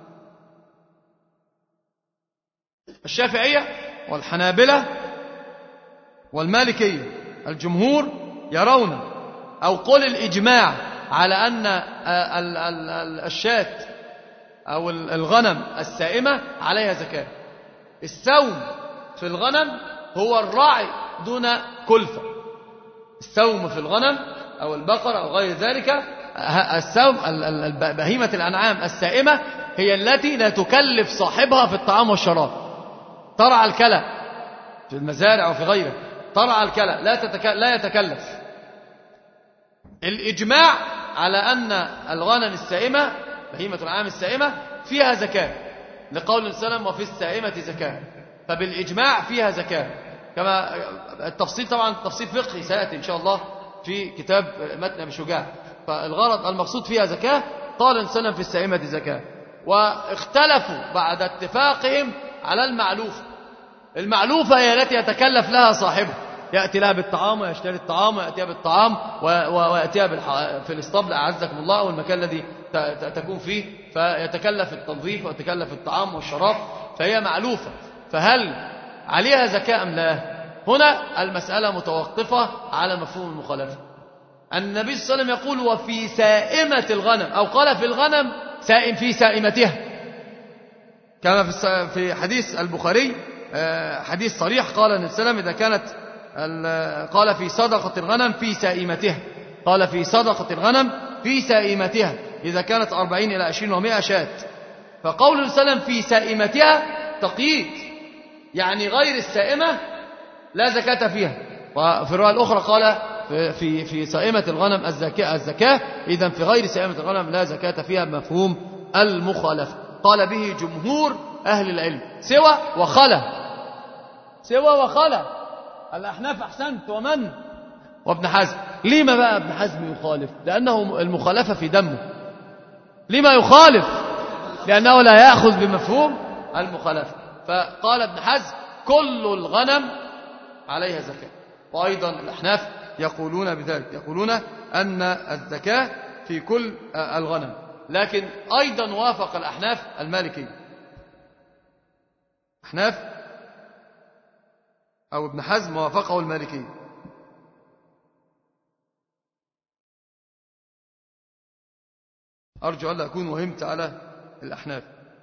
الشافعية والحنابلة والمالكية الجمهور يرون أو قول الإجماع على أن الشاة أو الغنم السائمة عليها زكاة. السوم في الغنم هو الراعي دون كلفة. السوم في الغنم أو البقر أو غير ذلك، السوم بهيمة الأنعام السائمة هي التي لا تكلف صاحبها في الطعام والشراب. ترعى الكلى في المزارع وفي غيره، ترعى الكلى لا, تتك... لا يتكلف. الإجماع على أن الغنم السائمة بهيمة الأنعام السائمة فيها زكاة، لقول السلام وفي السائمة زكاة، فبالإجماع فيها زكاة. كما التفصيل طبعا تفصيل فقهي سيأتي إن شاء الله في كتاب متن أبي شجاع. فالغرض المقصود فيها زكاة، قال السلام في السائمة زكاة. واختلفوا بعد اتفاقهم على المعلوفة. المعلوفة هي التي يتكلف لها صاحبه، يأتي لها بالطعام ويشتري الطعام ويأتيها بالطعام ويأتيها في الاسطبل أعزكم الله والمكان الذي تكون فيه، فيتكلف التنظيف ويتكلف الطعام والشراب، فهي معلوفة. فهل عليها زكاة أم لا؟ هنا المسألة متوقفة على مفهوم المخالفة. النبي صلى الله عليه وسلم يقول وفي سائمة الغنم، أو قال في الغنم سائم في سائمتها، كما في حديث البخاري حديث صريح، قال النبي صلى الله عليه وسلم إذا كانت قال في صدقة الغنم في سائمتها، قال في صدقة الغنم في سائمتها إذا كانت أربعين إلى عشرين ومائة شاة. فقول النبي صلى الله عليه وسلم في سائمتها تقييد، يعني غير السائمة لا زكاة فيها. وفي الرواية الأخرى قال في في سائمة الغنم الزكاة الزكاة إذا في غير سائمة الغنم لا زكاة فيها بمفهوم المخالفة. قال به جمهور أهل العلم سوى وخلا، سوى وخلا الأحناف أحسنت ومن وابن حزم. لما بقى ابن حزم يخالف؟ لأنه المخالفة في دمه. لما يخالف؟ لأنه لا يأخذ بمفهوم المخالفة. فقال ابن حزم كل الغنم عليها زكاة. وأيضا الأحناف يقولون بذلك، يقولون أن الزكاة في كل الغنم. لكن أيضا وافق الأحناف المالكي، أحناف أو ابن حزم وافقه المالكي. أرجو أن لا أكون وهمت على الأحناف،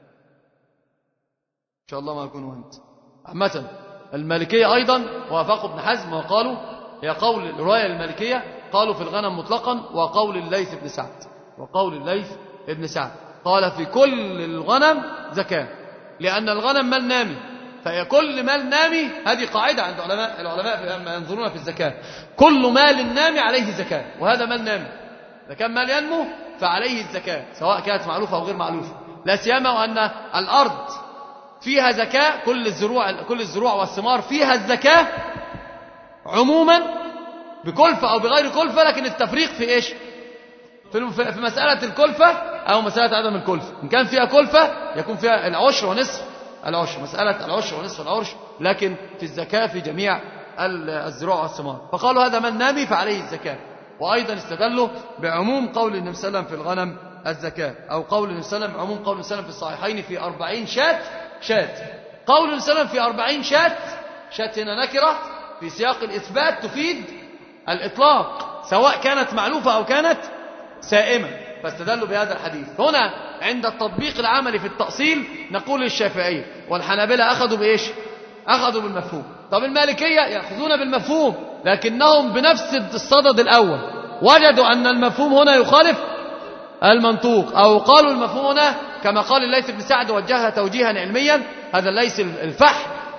إن شاء الله ما أكون وهمت. عامة المالكية أيضا وافقوا ابن حزم وقالوا، هي قول الرواية المالكية قالوا في الغنم مطلقا، وقول الليث بن سعد، وقول الليث بن سعد قال في كل الغنم زكاة، لأن الغنم مال نامي، فهي كل مال نامي، هذه قاعدة عند علماء العلماء لما ينظرون في الزكاة، كل مال نامي عليه زكاة، وهذا مال نامي إذا كان مال ينمو فعليه الزكاة سواء كانت معلوفة أو غير معلوفة، لا سيما وأن الأرض فيها زكاة، كل الزروع كل الزروع والثمار فيها الزكاة عموما بكلفة أو بغير كلفة، لكن التفريق في إيش؟ في مسألة الكلفة أو مسألة عدم الكلفة. إن كان فيها كلفة يكون فيها العشر ونصف العشر، مسألة العشر ونصف العشر، لكن في الزكاة في جميع الزروع والثمار. فقالوا هذا من نامي فعليه الزكاة. وأيضا استدلوا بعموم قول النبي صلى الله عليه وسلم في الغنم الزكاة، أو قول النبي صلى الله عليه وسلم، عموم قول النبي صلى الله عليه وسلم في الصحيحين في أربعين شاة شاة. قول النبي صلى الله عليه وسلم في أربعين شاة، شاة هنا نكرة في سياق الإثبات تفيد الإطلاق سواء كانت معلوفة أو كانت سائمة، فاستدلوا بهذا الحديث. هنا عند التطبيق العملي في التأصيل نقول للشافعية والحنابلة أخذوا بإيش؟ أخذوا بالمفهوم. طب المالكية يأخذون بالمفهوم، لكنهم بنفس الصدد الأول وجدوا أن المفهوم هنا يخالف المنطوق، أو قالوا المفهوم هنا كما قال الليث بن سعد وجهها توجيها علميا، هذا الليث الفحم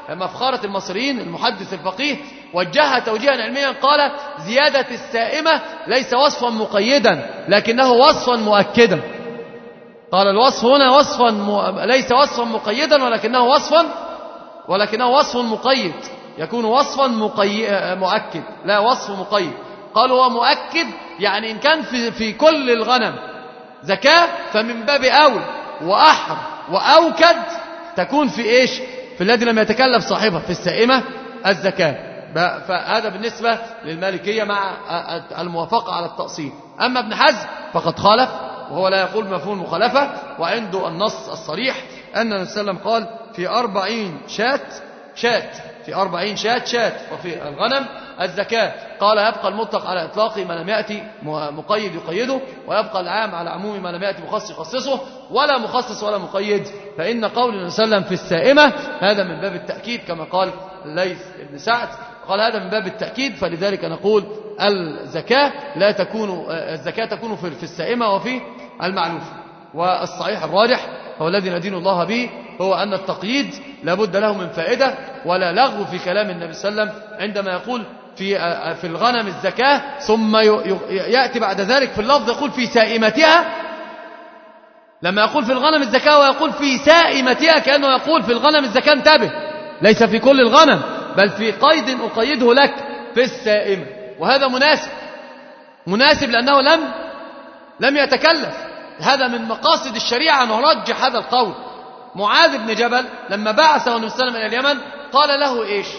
مفخرة المصريين المحدث الفقيه وجهها توجيها علميا، قال زيادة السائمة ليس وصفا مقيدا لكنه وصفا مؤكدا. قال الوصف هنا وصفا م... ليس وصفا مقيدا ولكنه وصفا ولكنه وصف مقيد، يكون وصفا مقي... مؤكد لا وصف مقيد. قالوا هو مؤكد يعني إن كان في, في كل الغنم زكاة فمن باب أول وأحر وأوكد تكون في إيش؟ في الذي لم يتكلف صاحبها في السائمة الزكاة. فهذا بالنسبة للمالكية مع الموافقة على التأصيل. أما ابن حزم فقد خالف وهو لا يقول مفهوم المخالفة، وعنده النص الصريح أن النبي صلى الله عليه وسلم قال في أربعين شاة شاة في أربعين شاة شاة وفي الغنم الزكاة. قال يبقى المطلق على إطلاقه ما لم يأتي مقيد يقيده، ويبقى العام على عموم ما لم يأتي مخصص يخصصه، ولا مخصص ولا مقيد. فإن قول النبي صلى الله عليه وسلم في السائمة هذا من باب التأكيد كما قال الليث بن سعد، قال هذا من باب التأكيد. فلذلك نقول الزكاة لا تكون الزكاة تكون في السائمة وفي المعلوف. والصحيح الراجح هو الذي ندين الله به هو أن التقييد لابد له من فائدة ولا لغو في كلام النبي صلى الله عليه وسلم عندما يقول في في الغنم الزكاة ثم يأتي بعد ذلك في اللفظ يقول في سائمتها. لما يقول في الغنم الزكاة ويقول في سائمتها كأنه يقول في الغنم الزكاة انتبه ليس في كل الغنم بل في قيد أقيده لك في السائمة. وهذا مناسب مناسب لأنه لم لم يتكلف. هذا من مقاصد الشريعة نرجح هذا القول. معاذ بن جبل لما بعثه النبي صلى الله عليه وسلم إلى اليمن قال له إيش؟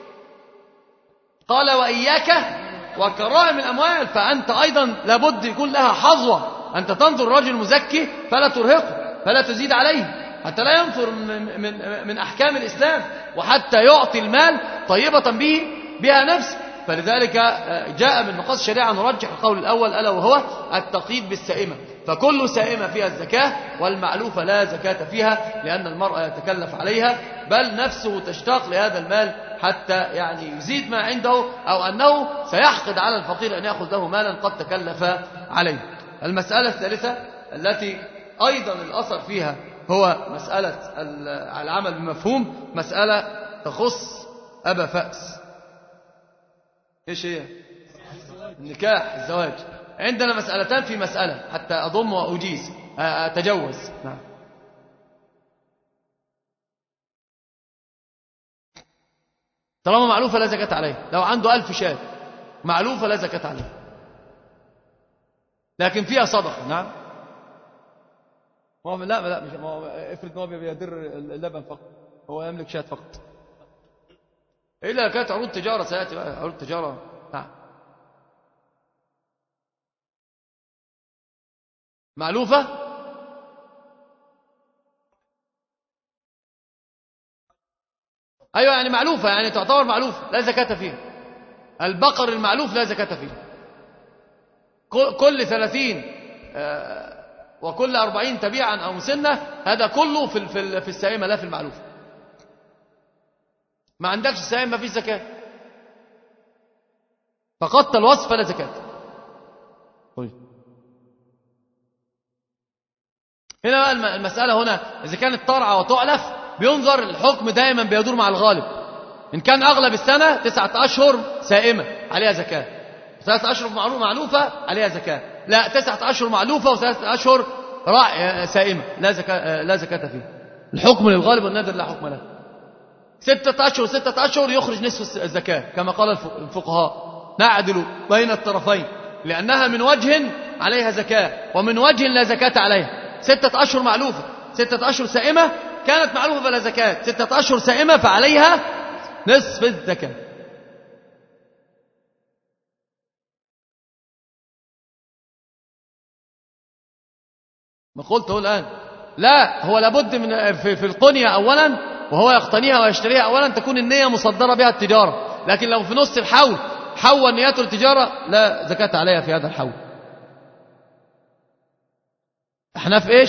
قال وإياك وكرائم الأموال، فأنت أيضا لابد يكون لها حظوة. أنت تنظر الرجل مزكي فلا ترهقه فلا تزيد عليه حتى لا ينفر من, من, من أحكام الإسلام، وحتى يعطي المال طيبة به بها نفسه. فلذلك جاء من مقاصد الشريعة نرجح القول الأول ألا وهو التقييد بالسائمة. فكل سائمة فيها الزكاة، والمعلوفة لا زكاة فيها لأن المرأة يتكلف عليها بل نفسه تشتاق لهذا المال حتى يعني يزيد ما عنده، أو أنه سيحقد على الفقير أن يأخذ له مالا قد تكلف عليه. المسألة الثالثة التي أيضا الأثر فيها هو مسألة العمل بمفهوم، مسألة تخص أبا فأس. إيش هي؟ النكاح الزواج. عندنا مسألتان في مسألة حتى أضم وأجيز أتجوز. نعم. طالما معلوفة لا زكاة عليه. لو عنده ألف شاة معلوفة لا زكاة عليه لكن فيها صدقة. نعم. ما لا لا مش ما افرض انه بيدر اللبن فقط، هو يملك شاة فقط إلا كانت عروض تجارة سيأتي بقى عروض تجارة. نعم. معلوفة أيوة يعني معلوفة يعني تعتبر معلوفة لا زكاة فيها. البقر المعلوف لا زكاة فيه. كل ثلاثين وكل أربعين تبيعا أو مسنة هذا كله في في السائمة لا في المعلوفة. ما عندكش السائمة ما فيش زكاة، فقدت الوصف فلا زكاة. طيب هنا بقى المسألة هنا إذا كانت ترعى وتعلف بينظر الحكم دائما بيدور مع الغالب. إن كان أغلب السنة تسعة أشهر سائمة عليها زكاة، ثلاثة أشهر معلوفة عليها زكاة. لا تسعة أشهر معلوفة وثلاثة أشهر سائمة لا زكاة لا زكاة فيها. الحكم للغالب والنادر لا حكم له. ستة أشهر ستة أشهر يخرج نصف الزكاة كما قال الفقهاء، نعدل بين الطرفين لأنها من وجه عليها زكاة ومن وجه لا زكاة عليها. ستة أشهر معلوفة ستة أشهر سائمة كانت معلوفة فلا زكاة، ستة أشهر سائمة فعليها نصف الزكاة. ما قلته الآن لا هو لابد من في, في القنية أولا وهو يقتنيها ويشتريها أولا تكون النية مصدرة بها التجارة، لكن لو في نص الحول حول نيته التجارة لا زكاة عليها في هذا الحول. أحناف إيش؟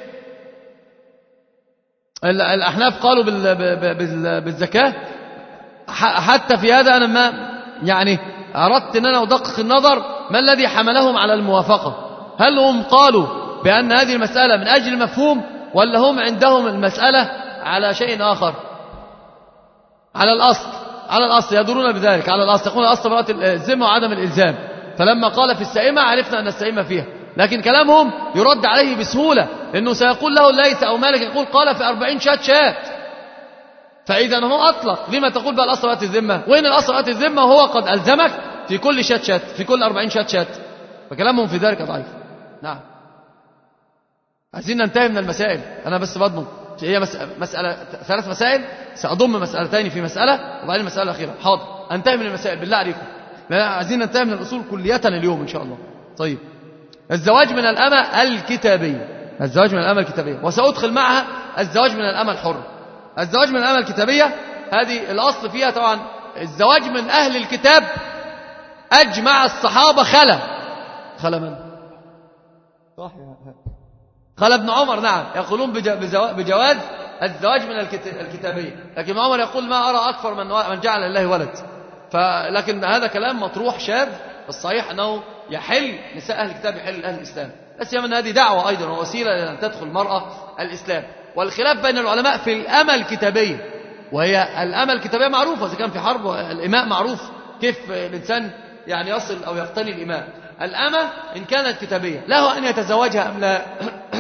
الأحناف قالوا بالزكاة. حتى في هذا أنا ما يعني أردت أن أنا أدقق النظر ما الذي حملهم على الموافقة. هل هم قالوا بأن هذه المسألة من أجل المفهوم ولا هم عندهم المسألة على شيء آخر؟ على الأصل على الأصل يدورون بذلك على الأصل، يقول الأصل براءة الذمة وعدم الإلزام. فلما قال في السائمة عرفنا أن السائمة فيها، لكن كلامهم يرد عليه بسهولة، لأنه سيقول له ليس أو مالك، يقول قال في أربعين شات شات، فإذا هو أطلق. لما تقول بقى الأصل براءة الذمة؟ وين الأصل براءة الذمة وهو قد ألزمك في كل شات شات، في كل أربعين شات شات؟ فكلامهم في ذلك ضعيف. نعم. عايزين ننتهي من المسائل، أنا بس بضمن هي مسألة ثلاث مسائل، سأضم مسألتين في مسألة وبعدين المسألة الأخيرة. حاضر، أنتهي من المسائل بالله عليكم، عايزين ننتهي من الأصول كلية اليوم إن شاء الله. طيب، الزواج من الأمة الكتابية، الزواج من الأمة الكتابية، وسأدخل معها الزواج من الأمة الحرة. الزواج من الأمة الكتابية هذه الأصل فيها طبعا الزواج من أهل الكتاب أجمع الصحابة خلا خلا من؟ صح، خلا ابن عمر. نعم، يقولون بجواز الزواج من الكتابية، لكن ابن عمر يقول ما أرى أكثر من جعل الله ولد. فلكن هذا كلام مطروح شاذ. الصحيح أنه يحل نساء أهل الكتاب يحل أهل الإسلام، لا سيما أن هذه دعوة أيضا ووسيلة لأن تدخل المرأة الإسلام. والخلاف بين العلماء في الأمة الكتابية، وهي الأمة الكتابية معروفة، إذا كان في حرب الإماء معروف كيف الإنسان يعني يصل أو يقتني الإماء. الأمة إن كانت كتابية له أن يتزوجها أم لا؟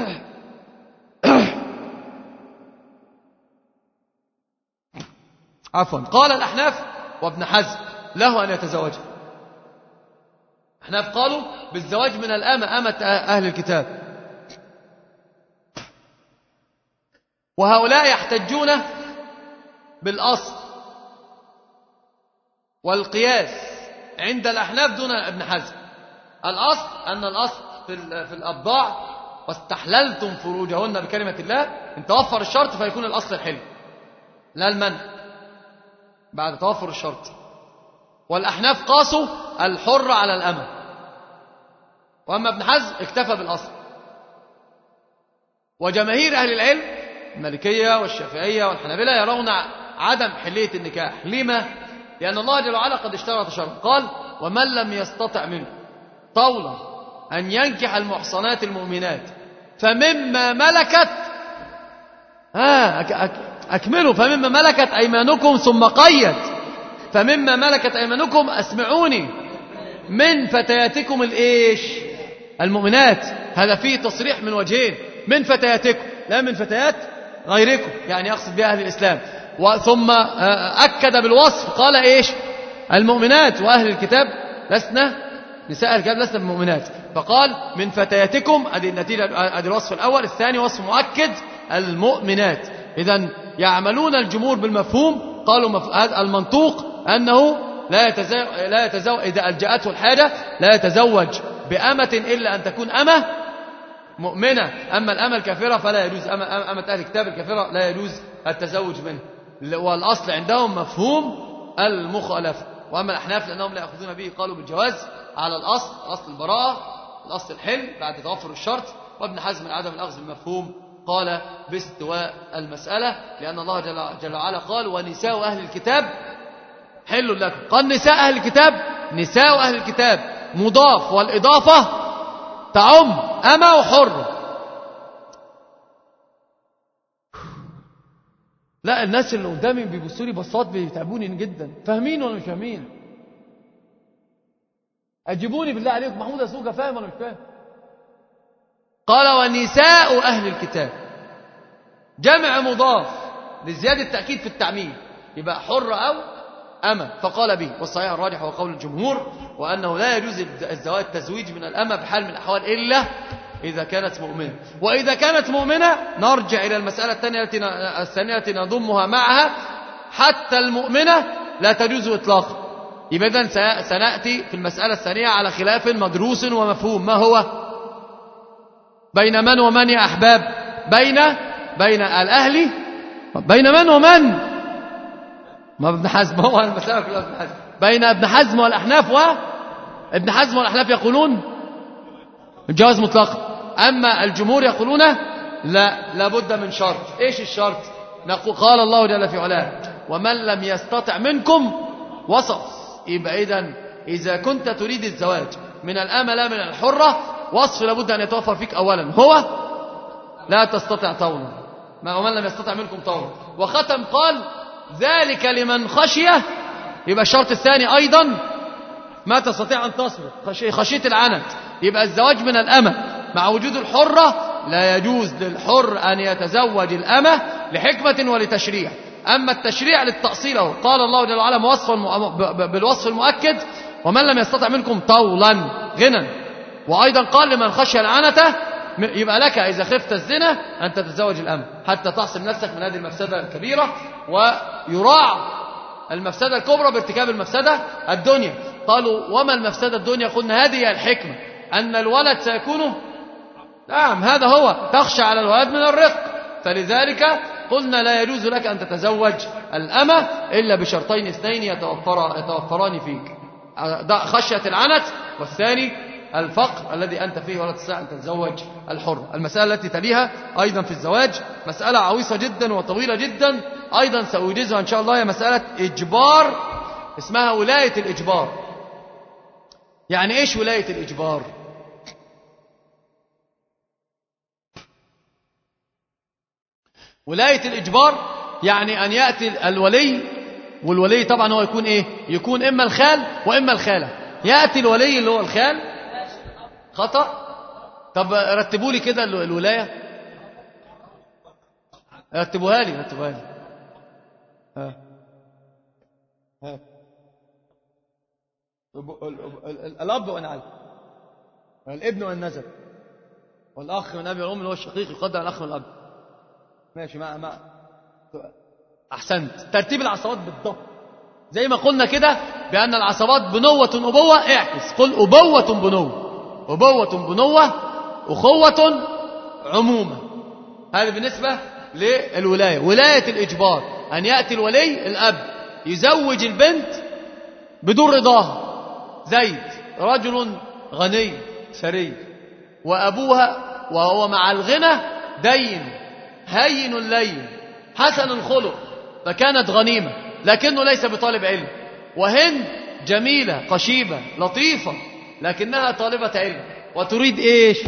عفوا، قال الأحناف وابن حزم له أن يتزوجها. الأحناف قالوا بالزواج من الأمة، أمة أهل الكتاب، وهؤلاء يحتجون بالأصل والقياس عند الأحناف دون ابن حزم. الأصل أن الأصل في في الأبضاع واستحللتم فروجهن بكلمة الله، إن توفر الشرط فيكون الأصل الحل لا المنع بعد توفر الشرط. والأحناف قاسوا الحر على الأمة، وأما ابن حزم اكتفى بالأصل. وجماهير أهل العلم المالكية والشافعية والحنابلة يرون عدم حلية النكاح. لما؟ لأن الله جل وعلا قد اشترط شرط، قال ومن لم يستطع منه طولا أن ينكح المحصنات المؤمنات فمما ملكت آه أكملوا فمما ملكت أيمانكم، ثم قيد فمما ملكت أيمانكم أسمعوني من فتياتكم الإيش المؤمنات. هذا فيه تصريح من وجهين، من فتياتكم لا من فتيات غيركم، يعني يقصد بها أهل الإسلام. ثم أكد بالوصف قال إيش المؤمنات، وأهل الكتاب لسنا نساء الكتاب لسنا بمؤمنات، فقال من فتياتكم. هذه النتيجة، هذه الوصف الأول. الثاني وصف مؤكد المؤمنات. إذن يعملون الجمهور بالمفهوم، قالوا هذا المنطوق أنه لا يتزوج, لا يتزوج إذا ألجأته الحاجة لا يتزوج بأمة إلا أن تكون أمة مؤمنة. أما الأمة الكافرة فلا يجوز، أمة, أمة أهل الكتاب الكافرة لا يجوز التزوج منه. والأصل عندهم مفهوم المخالفة. وأما الأحناف لأنهم لا يأخذون به قالوا بالجواز على الأصل، أصل البراءة، الأصل الحل بعد توفر الشرط. وابن حزم عدم الأخذ بالمفهوم، قال باستواء المسألة، لأن الله جل وعلا قال ونساء أهل الكتاب حل لكم. قال نساء أهل الكتاب، نساء أهل الكتاب مضاف، والإضافة تعم أما وحر. لا، الناس اللي قدامي بيبصوا لي بصات بيتعبوني جدا، فاهمين ولا مش فاهمين؟ أجيبوني بالله عليكم، محمود أسوقة فاهم ولا مش فاهم؟ قال ونساء أهل الكتاب جمع مضاف لزيادة التأكيد في التعميم، يبقى حر أو أمة. فقال به، والصحيح الراجح هو قول الجمهور، وأنه لا يجوز الزواج التزويج من الأمة بحال من الأحوال إلا إذا كانت مؤمنة. وإذا كانت مؤمنة نرجع إلى المسألة الثانية التي الثانية التي نضمها معها، حتى المؤمنة لا تجوز إطلاقا. يبقى إذن سنأتي في المسألة الثانية على خلاف مدروس ومفهوم. ما هو؟ بين من ومن يا أحباب؟ بين بين الأهل، بين من ومن؟ ما ابن حزم، هو المسألة كلها ابن حزم، بين ابن حزم والأحناف. وابن حزم والأحناف يقولون الجواز مطلقا، أما الجمهور يقولون لا، لابد من شرط. إيش الشرط؟ نقول قال الله جل في علاه ومن لم يستطع منكم وصف. يبقى إذن إذا كنت تريد الزواج من الأمة لا من الحرة، وصف لابد أن يتوفر فيك أولا، هو لا تستطع طولا، ما ومن لم يستطع منكم طولا. وختم قال ذلك لمن خشيه، يبقى الشرط الثاني أيضا ما تستطيع أن تصبر، خشية العنت. يبقى الزواج من الأمة مع وجود الحرة لا يجوز للحر أن يتزوج الأمة لحكمة ولتشريع. أما التشريع للتأصيل، قال الله جل وعلا موصفا بالوصف المؤكد: ومن لم يستطع منكم طولا غنى. وأيضا قال لمن خشي العنة، يبقى لك إذا خفت الزنا أن تتزوج الأمة حتى تعصم نفسك من هذه المفسدة الكبيرة، ويراعى المفسدة الكبرى بارتكاب المفسدة الدنيا. قالوا وما المفسدة الدنيا؟ قلنا هذه الحكمة، أن الولد سيكون، نعم هذا هو، تخشى على الولد من الرق، فلذلك قلنا لا يجوز لك أن تتزوج الأمة إلا بشرطين اثنين يتوفر يتوفران فيك: خشية العنت، والثاني الفقر الذي أنت فيه ولا تستطيع أن تتزوج الحر. المسألة التي تليها أيضا في الزواج مسألة عويصة جدا وطويلة جدا، أيضا سأوجزها إن شاء الله، هي مسألة إجبار، اسمها ولاية الإجبار. يعني إيش ولاية الإجبار؟ ولاية الإجبار يعني أن يأتي الولي، والولي طبعا هو يكون إيه؟ يكون إما الخال وإما الخالة. يأتي الولي اللي هو الخال، خطأ. طب رتبوا لي كده الولاية، رتبوها لي رتبوها لي ها ها الأب والعم، الابن والنسب، والأخ من أبي والأم اللي هو الشقيق يقدر الأخ من الأب. ماشي، مع مع أحسنت. ترتيب العصبات بالضبط زي ما قلنا كده، بأن العصبات بنوة أبوة. اعكس، قل أبوة بنوة، أبوة بنوة، أخوة عمومة. هذا بالنسبة للولاية. ولاية الإجبار أن يأتي الولي الأب يزوج البنت بدون رضاها. زيد رجل غني ثري، وأبوها وهو مع الغنى دين هين اللين حسن الخلق، فكانت غنيمة، لكنه ليس بطالب علم. وهند جميلة قشيبة لطيفة، لكنها طالبة علم، وتريد إيش؟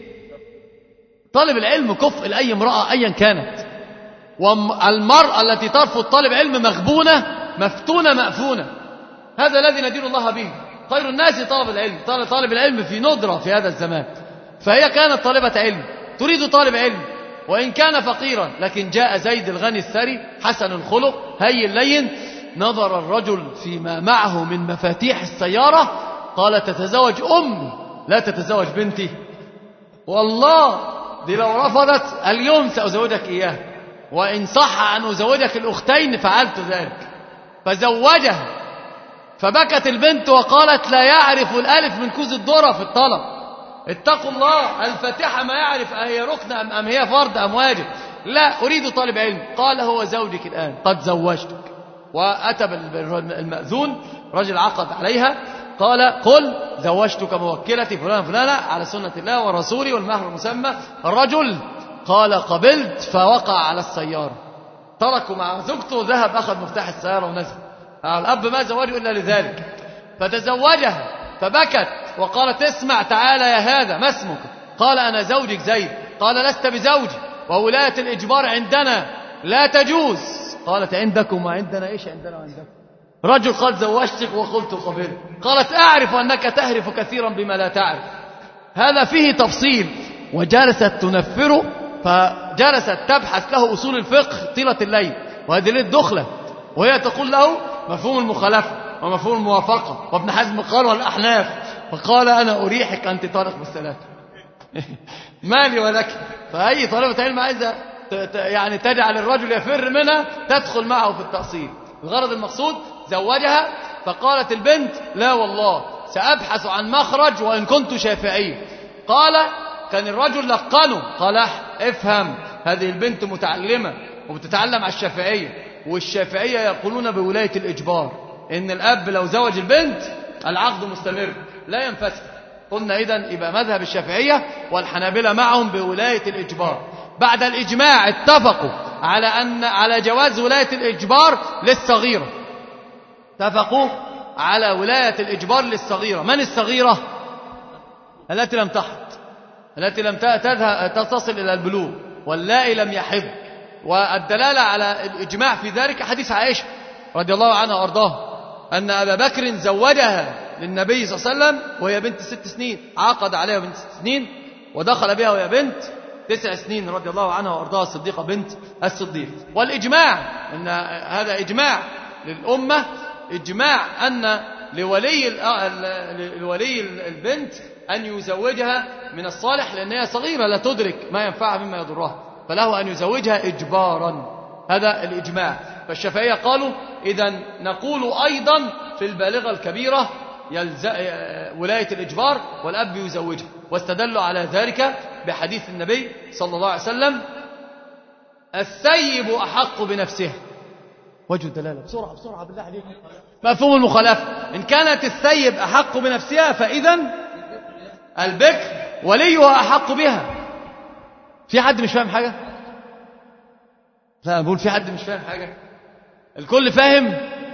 طالب العلم كفء لأي امرأة أيا كانت. والمرأة التي ترفض طالب علم مغبونة مفتونة مأفونة. هذا الذي ندين الله به. خير الناس طالب العلم. طالب العلم في ندرة في هذا الزمان، فهي كانت طالبة علم تريد طالب علم وإن كان فقيرا. لكن جاء زيد الغني الثري حسن الخلق هين اللين. نظر الرجل فيما معه من مفاتيح السيارة، قال: تتزوج أمي لا تتزوج بنتي. والله دي لو رفضت اليوم سأزوجك إياه، وإن صح أن أزوجك الأختين فعلت ذلك. فزوجها، فبكت البنت وقالت: لا يعرف الألف من كوز الذرة في الطلب. اتقوا الله، الفاتحة ما يعرف أهي ركن أم, أم هي فرض أم واجب. لا، أريد طالب علم. قال: هو زوجك الآن، قد زوجتك. وأتى المأذون، رجل عقد عليها، قال: قل زوجتك موكلتي فلان فلانة على سنة الله ورسوله والمهر مسمى. الرجل قال: قبلت، فوقع على السيارة. تركوا مع زوجته وذهب أخذ مفتاح السيارة ونزل. الأب ما زوجه إلا لذلك. فتزوجها فبكت وقالت: اسمع تعالى يا هذا، ما اسمك؟ قال: أنا زوجك زيد. قال: لست بزوجي، وولاية الإجبار عندنا لا تجوز. قالت: عندكم وعندنا إيش؟ عندنا وعندكم. رجل قال: زوجتك وقلت قبلت. قالت: أعرف أنك تهرف كثيرا بما لا تعرف. هذا فيه تفصيل. وجلست تنفره، فجلست تبحث له أصول الفقه طيلة الليل، وهذه ليلة دخلة، وهي تقول له مفهوم المخالفة ومفهوم الموافقة، وابن حزم قال والأحناف. فقال: أنا أريحك، أنت طارق بالثلاثة. مالي ولك. فأي طالبة علم عايزة يعني تجعل الرجل يفر منها تدخل معه في التأصيل. الغرض المقصود زوجها. فقالت البنت: لا والله سأبحث عن مخرج وإن كنت شافعية. قال: كان الرجل لقنه، قال: افهم، هذه البنت متعلمة وبتتعلم على الشافعية، والشافعية يقولون بولاية الإجبار، إن الأب لو زوج البنت العقد مستمر لا ينفسخ. قلنا إذن يبقى مذهب الشافعية والحنابلة معهم بولاية الإجبار. بعد الإجماع اتفقوا على أن على جواز ولاية الإجبار للصغيرة. اتفقوا على ولاية الإجبار للصغيرة. من الصغيرة؟ التي لم تحض، التي لم تصل إلى البلوغ، واللائي لم يحض. والدلالة على الإجماع في ذلك حديث عائشة رضي الله عنها وأرضاها أن أبا بكر زوجها للنبي صلى الله عليه وسلم وهي بنت ست سنين، عقد عليها بنت ست سنين ودخل بها وهي بنت تسع سنين رضي الله عنها وأرضاها الصديقة بنت الصديق. والإجماع أن هذا إجماع للأمة، إجماع أن لولي لولي البنت أن يزوجها من الصالح، لأنها صغيرة لا تدرك ما ينفعها مما يضرها، فله أن يزوجها إجبارا. هذا الإجماع. فالشافعية قالوا إذن نقول أيضا في البالغة الكبيرة ولاية الإجبار والأب يزوجها، واستدلوا على ذلك بحديث النبي صلى الله عليه وسلم الثيب أحق بنفسها. وجه الدلالة بسرعة بسرعة بالله عليك. مفهوم المخالفة، إن كانت الثيب أحق بنفسها فإذن البكر وليها أحق بها. في حد مش فاهم حاجة؟ لا بقول في حد مش فاهم حاجة؟ الكل فاهم؟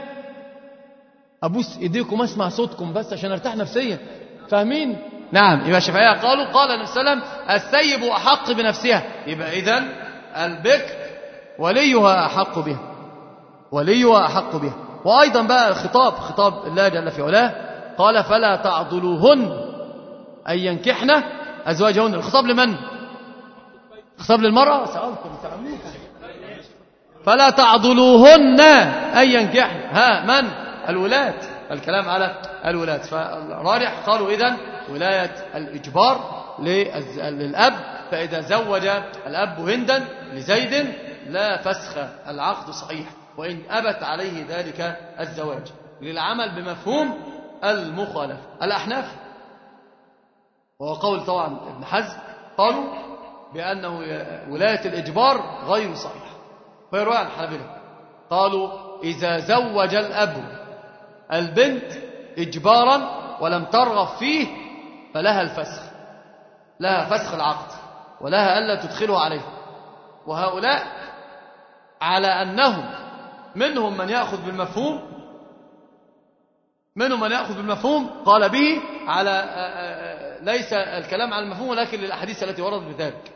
أبوس إيديكم أسمع صوتكم بس عشان أرتاح نفسيا. فاهمين؟ نعم. يبقى الشافعية قالوا قال النبي صلى الله عليه وسلم الثيب أحق بنفسها، يبقى إذن البكر وليها أحق بها، وليها أحق بها. وأيضا بقى الخطاب خطاب الله جل في علاه قال فلا تعضلوهن أن ينكحن أزواجهن. الخطاب لمن؟ الخطاب للمرأة. سألكم سألكم فلا تعضلوهن أن ينكحن، ها من؟ الولاة. الكلام على الولاة. فالراجح قالوا إذن ولاية الإجبار للأب، فإذا زوج الأب هندا لزيد لا فسخ، العقد صحيح وإن أبت عليه ذلك الزواج، للعمل بمفهوم المخالفة. الأحناف وهو قول طبعا ابن حزم قالوا بأنه ولاية الإجبار غير صحيح، فيروي عن الحنابلة قالوا إذا زوج الأب البنت إجبارا ولم ترغب فيه فلها الفسخ، لها فسخ العقد ولها ألا تدخله عليه. وهؤلاء على أنهم منهم من يأخذ بالمفهوم، منهم من يأخذ بالمفهوم قال به على ليس الكلام على المفهوم ولكن للأحاديث التي وردت بذلك.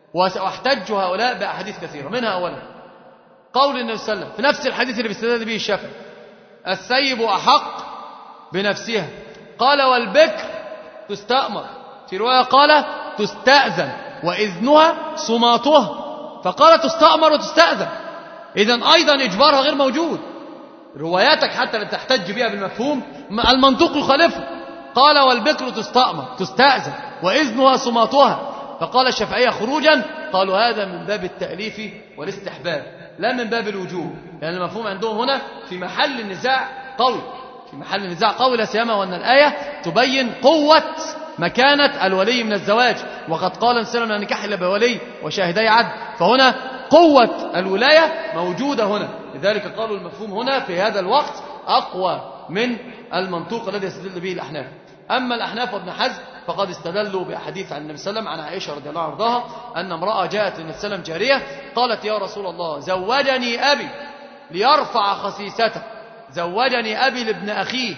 واحتج هؤلاء بأحاديث كثيرة، منها أولا قول النبي صلى الله عليه وسلم في نفس الحديث اللي بيستدل به الشافعي الثيب أحق بنفسها، قال والبكر تستأمر، في رواية قال تستأذن وإذنها صماتها، فقال تستأمر وتستأذن، إذن أيضا إجبارها غير موجود. رواياتك حتى اللي تحتج بها بالمفهوم المنطق يخالفه. قال والبكر تستأمر تستأذن وإذنها صماتها، فقال الشافعية خروجا قالوا هذا من باب التأليف والاستحباب لا من باب الوجوب، لأن المفهوم عندهم هنا في محل النزاع قوي، في محل النزاع قوي، لا سيما وأن الآية تبين قوة مكانة الولي من الزواج، وقد قال النبي لا نكاح إلا بولي وشاهدي عدل، فهنا قوة الولاية موجودة هنا، لذلك قالوا المفهوم هنا في هذا الوقت أقوى من المنطوق الذي يستدل به الأحناف. أما الأحناف وابن حزم فقد استدلوا بأحاديث عن النبي صلى الله عليه وسلم عن عائشة رضي الله عنها أن امرأة جاءت للنبي صلى الله عليه وسلم جارية قالت يا رسول الله زوجني أبي ليرفع خسيسته، زوجني أبي لابن أخيه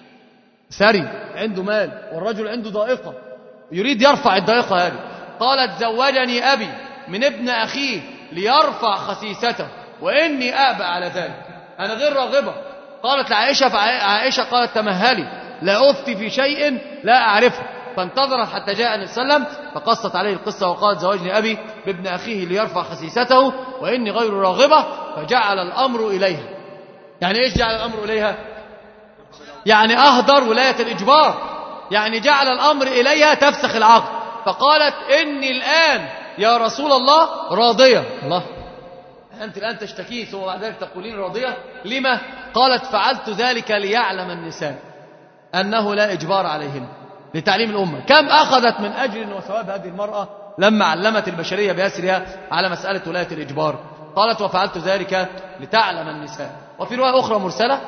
ثري عنده مال والرجل عنده ضائقة يريد يرفع الضائقة هذه، قالت زوجني أبي من ابن أخيه ليرفع خسيسته وإني أأبى على ذلك، أنا غير راغبة. قالت لعائشة فعائشة قالت تمهلي لا أفتي في شيء لا أعرفه، فانتظرت حتى جاء النبي صلى الله عليه وسلم فقصت عليه القصة وقالت زوجني أبي بابن أخيه ليرفع خسيسته وإني غير راغبة، فجعل الأمر إليها. يعني إيش جعل الأمر إليها؟ يعني أهدر ولاية الإجبار، يعني جعل الأمر إليها تفسخ العقد، فقالت إني الآن يا رسول الله راضية. الله، أنت الآن تشتكين ثم بعد ذلك تقولين راضية لما؟ قالت فعلت ذلك ليعلم النساء أنه لا إجبار عليهن لتعليم الأمة. كم أخذت من أجر وثواب هذه المرأة لما علمت البشرية بأسرها على مسألة ولاية الإجبار؟ قالت وفعلت ذلك لتعلم النساء. وفي رواية أخرى مرسلة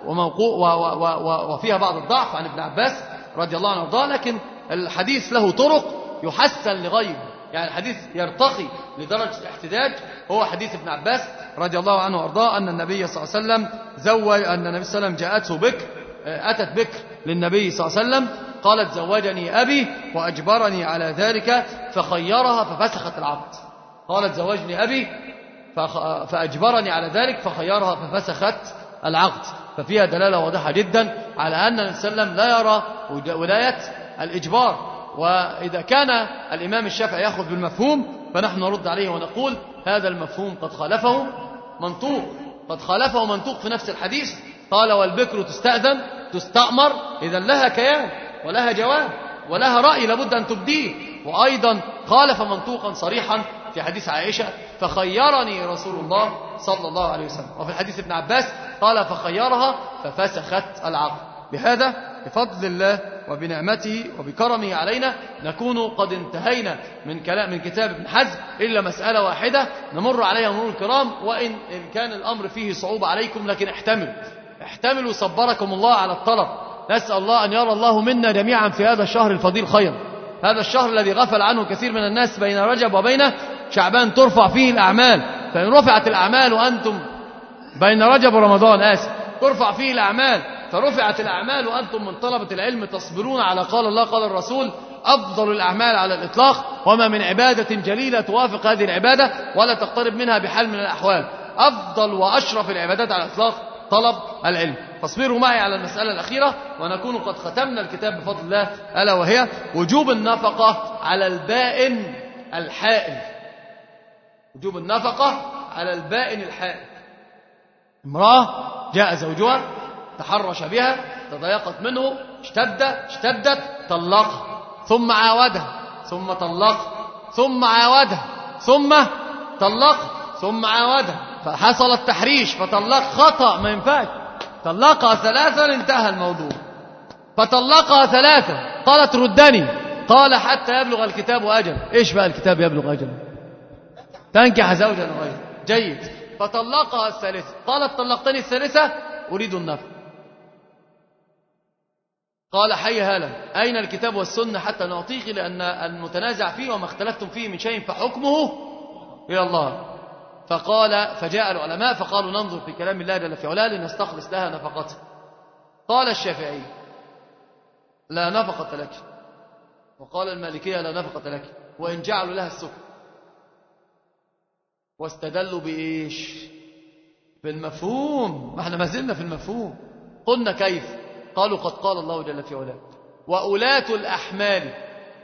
وفيها بعض الضعف عن ابن عباس رضي الله عنه وارضاه، لكن الحديث له طرق يحسن لغيره، يعني الحديث يرتقي لدرجة الاحتجاج. هو حديث ابن عباس رضي الله عنه وارضاه أن النبي صلى الله عليه وسلم زوج أن النبي صلى الله عليه وسلم جاءته بكر، أتت بكر للنبي صلى الله عليه وسلم قالت زوجني أبي وأجبرني على ذلك فخيرها ففسخت العقد. قالت زوجني أبي فأجبرني على ذلك فخيرها ففسخت العقد. ففيها دلالة واضحة جدا على أن النبي صلى الله عليه وسلم لا يرى ولاية الإجبار. وإذا كان الإمام الشافعي يأخذ بالمفهوم فنحن نرد عليه ونقول هذا المفهوم قد خالفه منطوق، قد خالفه منطوق في نفس الحديث. قال والبكر تستأذن تستأمر، إذا لها كيان ولها جواب ولها رأي لابد أن تبديه. وأيضا خالف منطوقا صريحا في حديث عائشة فخيرني رسول الله صلى الله عليه وسلم. وفي الحديث ابن عباس قال فخيرها ففسخت العقد. بهذا بفضل الله وبنعمته وبكرمه علينا نكون قد انتهينا من كلام من كتاب ابن حزم إلا مسألة واحدة نمر عليها مرور الكرام، وإن كان الأمر فيه صعوبة عليكم لكن احتملوا احتملوا صبركم الله على الطلب. نسأل الله أن يرى الله منا جميعا في هذا الشهر الفضيل خيرا، هذا الشهر الذي غفل عنه كثير من الناس بين رجب وبين شعبان ترفع فيه الأعمال. فإن رفعت الأعمال وأنتم بين رجب ورمضان آسف ترفع فيه الأعمال، فرفعت الأعمال وأنتم من طلبة العلم تصبرون على قال الله قال الرسول أفضل الأعمال على الإطلاق، وما من عبادة جليلة توافق هذه العبادة ولا تقترب منها بحال من الأحوال. أفضل وأشرف العبادات على الإطلاق طلب العلم. فاصبروا معي على المسألة الأخيرة ونكون قد ختمنا الكتاب بفضل الله، ألا وهي وجوب النفقة على البائن الحائل. وجوب النفقة على البائن الحائل. امرأة جاء زوجها تحرش بها تضايقت منه اشتد اشتدت طلقها ثم عاودها ثم طلقها ثم عاودها ثم طلقها ثم عاودها فحصل التحريش فطلق خطأ ما ينفعش. طلقها ثلاثا انتهى الموضوع. فطلقها ثلاثا قالت ردني، قال حتى يبلغ الكتاب أجل. ايش بقى الكتاب يبلغ أجل؟ تنكح زوجا غيره. جيد. فطلقها الثالثة قالت طلقتني الثالثة أريد النفقة. قال حي هلا أين الكتاب والسنة حتى نعطيك، لأن المتنازع فيه وما اختلفتم فيه من شيء فحكمه إلى الله. فقال فجاء العلماء فقالوا ننظر في كلام الله جل في علاه لنستخلص لها نفقتها. قال الشافعي لا نفقة لك، وقال المالكية لا نفقة لك، وإن جعلوا لها السكن. واستدلوا بإيش؟ بالمفهوم. ما احنا ما زلنا في المفهوم. قلنا كيف؟ قالوا قد قال الله جل في علاه وأولاة الأحمال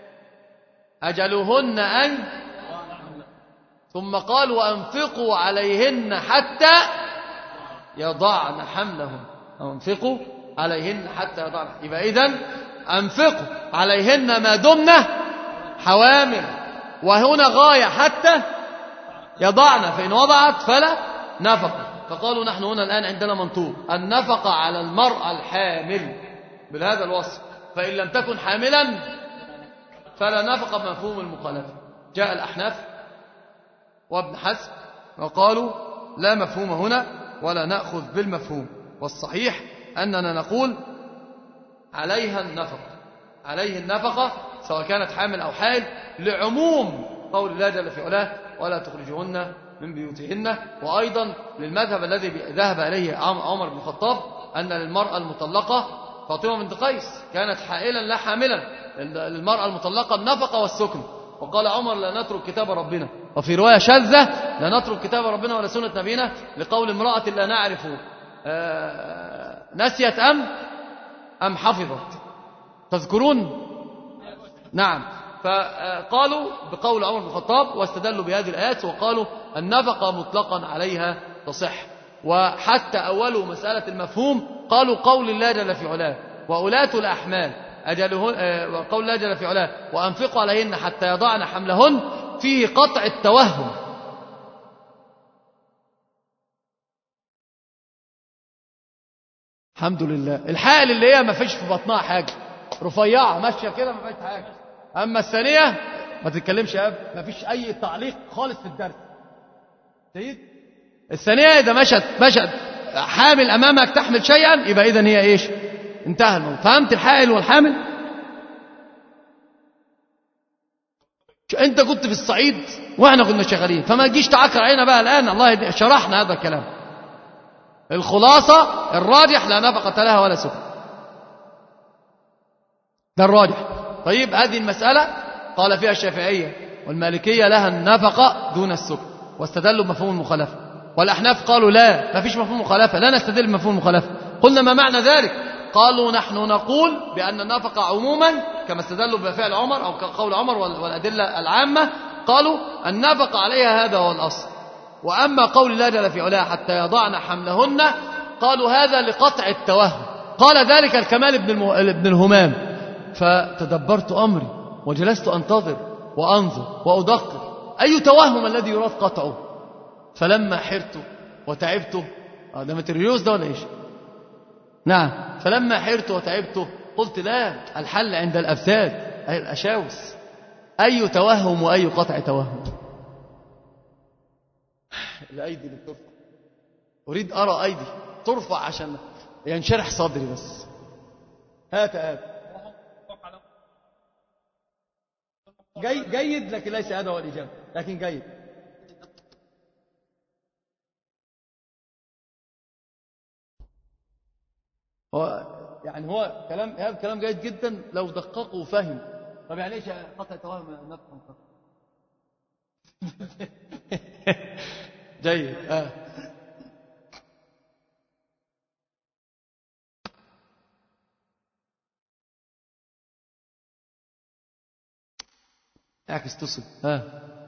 أجلهن أن، ثم قال وأنفقوا عليهن حتى يضعن حملهن، أو أنفقوا عليهن حتى يضعن. يبقى إذن أنفقوا عليهن ما دمن حوامل، وهنا غاية حتى يضعن، فإن وضعت فلا نفقة. فقالوا نحن هنا الآن عندنا منطوق النفقة على المرأة الحامل بهذا الوصف، فإن لم تكن حاملا فلا نفقة بمفهوم المخالفة. جاء الأحناف وابن حزم وقالوا لا مفهوم هنا ولا نأخذ بالمفهوم، والصحيح أننا نقول عليها النفقة، عليه النفقة سواء كانت حامل أو حائل، لعموم قول الله جل في علاه ولا تخرجوهن من بيوتهن. وأيضا للمذهب الذي ذهب إليه عمر بن الخطاب أن للمرأة المطلقة فاطمة بنت قيس كانت حائلا لا حاملا، للمرأة المطلقة النفقة والسكن. وقال عمر لا نترك كتاب ربنا، وفي رواية شاذة لا نترك كتاب ربنا ولا سنة نبينا، لقول امرأة لا نعرف نسيت أم أم حفظت، تذكرون؟ نعم. فقالوا بقول عمر بن الخطاب واستدلوا بهذه الآيات وقالوا النفقة مطلقا عليها تصح. وحتى أولوا مسألة المفهوم قالوا قول الله جل في علاه وأولاة الأحمال أجلهن، وقول الله جل في علاه وأنفقوا عليهن حتى يضعن حملهن، فيه قطع التوهم. الحمد لله. الحائل اللي هي ما فيش في بطنها حاجة، رفيعة ماشية كده ما فيش حاجة. أما الثانية ما تتكلمش يا أب، ما فيش أي تعليق خالص في الدرس. جيد. الثانية إذا مشت مشت حامل أمامك تحمل شيئا يبقى إذن هي إيش؟ انتهى الموضوع. فهمت الحائل والحامل؟ أنت كنت في الصعيد وإحنا كنا شغالين، فما تجيش تعكر علينا بقى الآن. الله شرحنا هذا الكلام. الخلاصة الراجح لا نفقة لها ولا سكن، ده الراجح. طيب هذه المسألة قال فيها الشافعية والمالكية لها النفقة دون السكن. واستدلوا بمفهوم المخالفة، والأحناف قالوا لا، ما فيش مفهوم مخالفة، لا نستدل بمفهوم المخالفة. قلنا ما معنى ذلك؟ قالوا نحن نقول بأن النفقة عموما كما استدلوا بفعل عمر أو كقول عمر والأدلة العامة، قالوا النفقة عليها هذا هو الأصل. وأما قول الله جل في علاه حتى يضعن حملهن، قالوا هذا لقطع التوهم. قال ذلك الكمال بن, المه... بن الهمام، فتدبرت أمري وجلست أنتظر وأنظر وأدقق أي توهم الذي يراد قطعه، فلما حرت وتعبت، آه ده متريوز ده ولا إيش؟ نعم، فلما حرت وتعبت قلت لا، الحل عند الأفساد أي الأشاوس، أي توهم وأي قطع توهم. الأيدي اللي بترفع، أريد أرى أيدي ترفع عشان ينشرح صدري بس. هات هات جي جيد، لكن ليس هذا هو الإجابة، لكن جيد. هو يعني هو كلام، هذا كلام جيد جدا لو دققوا وفهم. طب يعني ايش قطع توهم نفهم؟ جيد. اه اعكس تصل. ها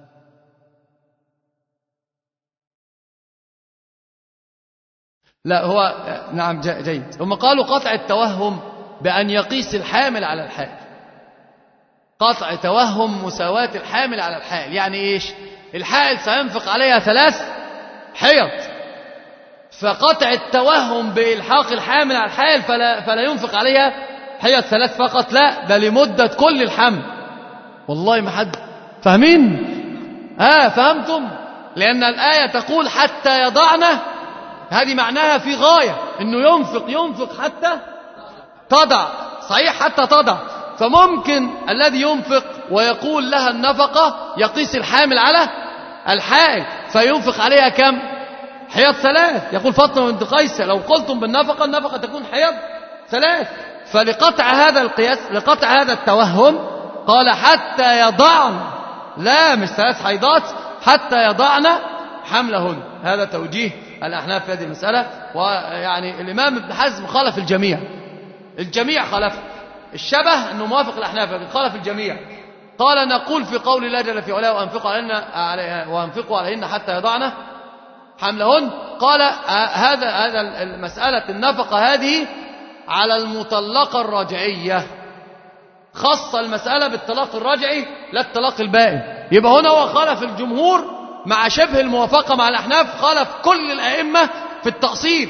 لا هو نعم جيد. هم قالوا قطع التوهم بأن يقيس الحامل على الحائل. قطع توهم مساواة الحامل على الحائل، يعني ايش؟ الحائل سينفق عليها ثلاث حيض، فقطع التوهم بإلحاق الحامل على الحائل فلا, فلا ينفق عليها حيض ثلاث فقط، لا ده لمدة كل الحمل. والله ما حد فاهمين؟ اه فهمتم؟ لأن الآية تقول حتى يضعنا، هذه معناها في غاية انه ينفق ينفق حتى تضع، صحيح حتى تضع. فممكن الذي ينفق ويقول لها النفقة يقيس الحامل على الحائل فينفق عليها كم؟ حيض ثلاث. يقول فاطمة بنت قيس لو قلتم بالنفقة النفقة تكون حيض ثلاث. فلقطع هذا القياس، لقطع هذا التوهم، قال حتى يضعن، لا مش ثلاث حيضات، حتى يضعن حملهن. هذا توجيه الأحناف في هذه المسألة. ويعني الإمام ابن حزم خالف الجميع، الجميع خالف، الشبه أنه موافق الأحناف لكن خالف الجميع. قال نقول في قول الله جل في علاه وأنفقوا عليهن وأنفقوا عليهن حتى يضعن حملهن، قال هذا هذا المسألة النفقة هذه على المطلقة الرجعية، خص المسألة بالطلاق الرجعي لا الطلاق البائن. يبقى هنا هو خالف الجمهور مع شبه الموافقة مع الأحناف، خالف كل الأئمة في التأصيل.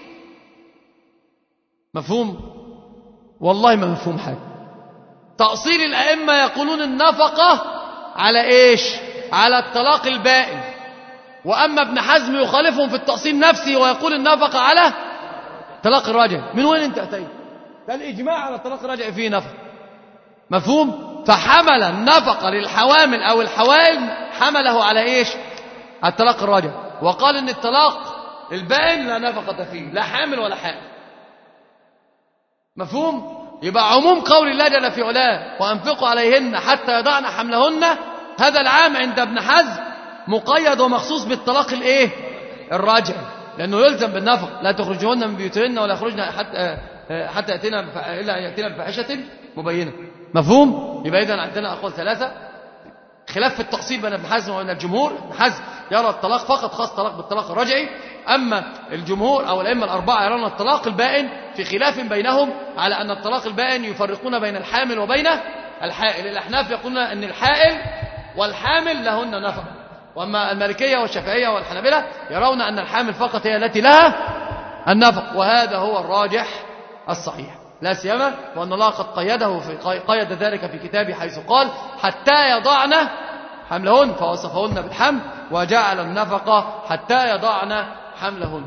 مفهوم؟ والله ما مفهوم حاجة. تأصيل الأئمة يقولون النفقة على إيش؟ على الطلاق البائن. وأما ابن حزم يخالفهم في التأصيل نفسه ويقول النفقة على طلاق الرجعي. من وين انت أتيت؟ ده الإجماع على الطلاق الرجعي فيه نفقة. مفهوم؟ فحمل النفقة للحوامل أو الحوائل حمله على إيش؟ على الطلاق الرجعي، وقال إن الطلاق البائن لا نفقة فيه، لا حامل ولا حائل. مفهوم؟ يبقى عموم قول الله جل في علاه وأنفقوا عليهن حتى يضعن حملهن، هذا العام عند ابن حزم مقيد ومخصوص بالطلاق الايه؟ الراجعي، لأنه يلزم بالنفق، لا تخرجوهن من بيوتهن ولا يخرجن حتى حتى يأتينا إلا يأتينا بفاحشة مبينة. مفهوم؟ يبقى إذن عندنا أقوال ثلاثة، خلاف في التقسيم بين ابن حزم وبين الجمهور. ابن حزم يرى الطلاق فقط خاص طلاق بالطلاق الرجعي، أما الجمهور أو الأئمة الأربعة يرون الطلاق البائن في خلاف بينهم على أن الطلاق البائن يفرقون بين الحامل وبين الحائل. الأحناف يقولون أن الحائل والحامل لهن نفقة، وأما المالكية والشافعية والحنابلة يرون أن الحامل فقط هي التي لها النفق، وهذا هو الراجح الصحيح، لا سيما وأن الله قد قيده في قيد ذلك في كتابه حيث قال حتى يضعن حملهن، فوصفهن بالحمل وجعل النفقة حتى يضعن حملهن.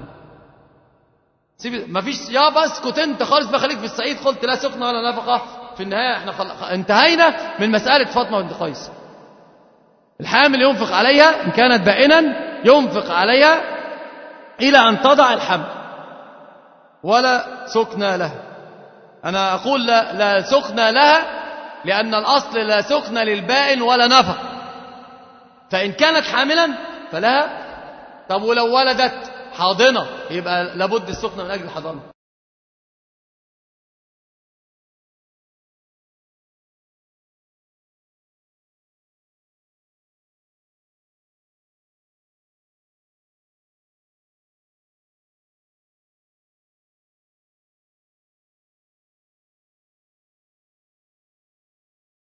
ما فيش يا بس كنت انت خالص بخليك في السعيد قلت لا سكنة ولا نفقة. في النهاية احنا خل... انتهينا من مسألة فاطمة بنت قيس. الحامل ينفق عليها إن كانت بائنا، ينفق عليها إلى أن تضع الحمل، ولا سكنى لها. أنا أقول لا, لا سكنى لها لأن الأصل لا سكنى للبائن ولا نفق. فإن كانت حاملا فلها. طب ولو ولدت حاضنة يبقى لابد السخنة من أجل الحضانة.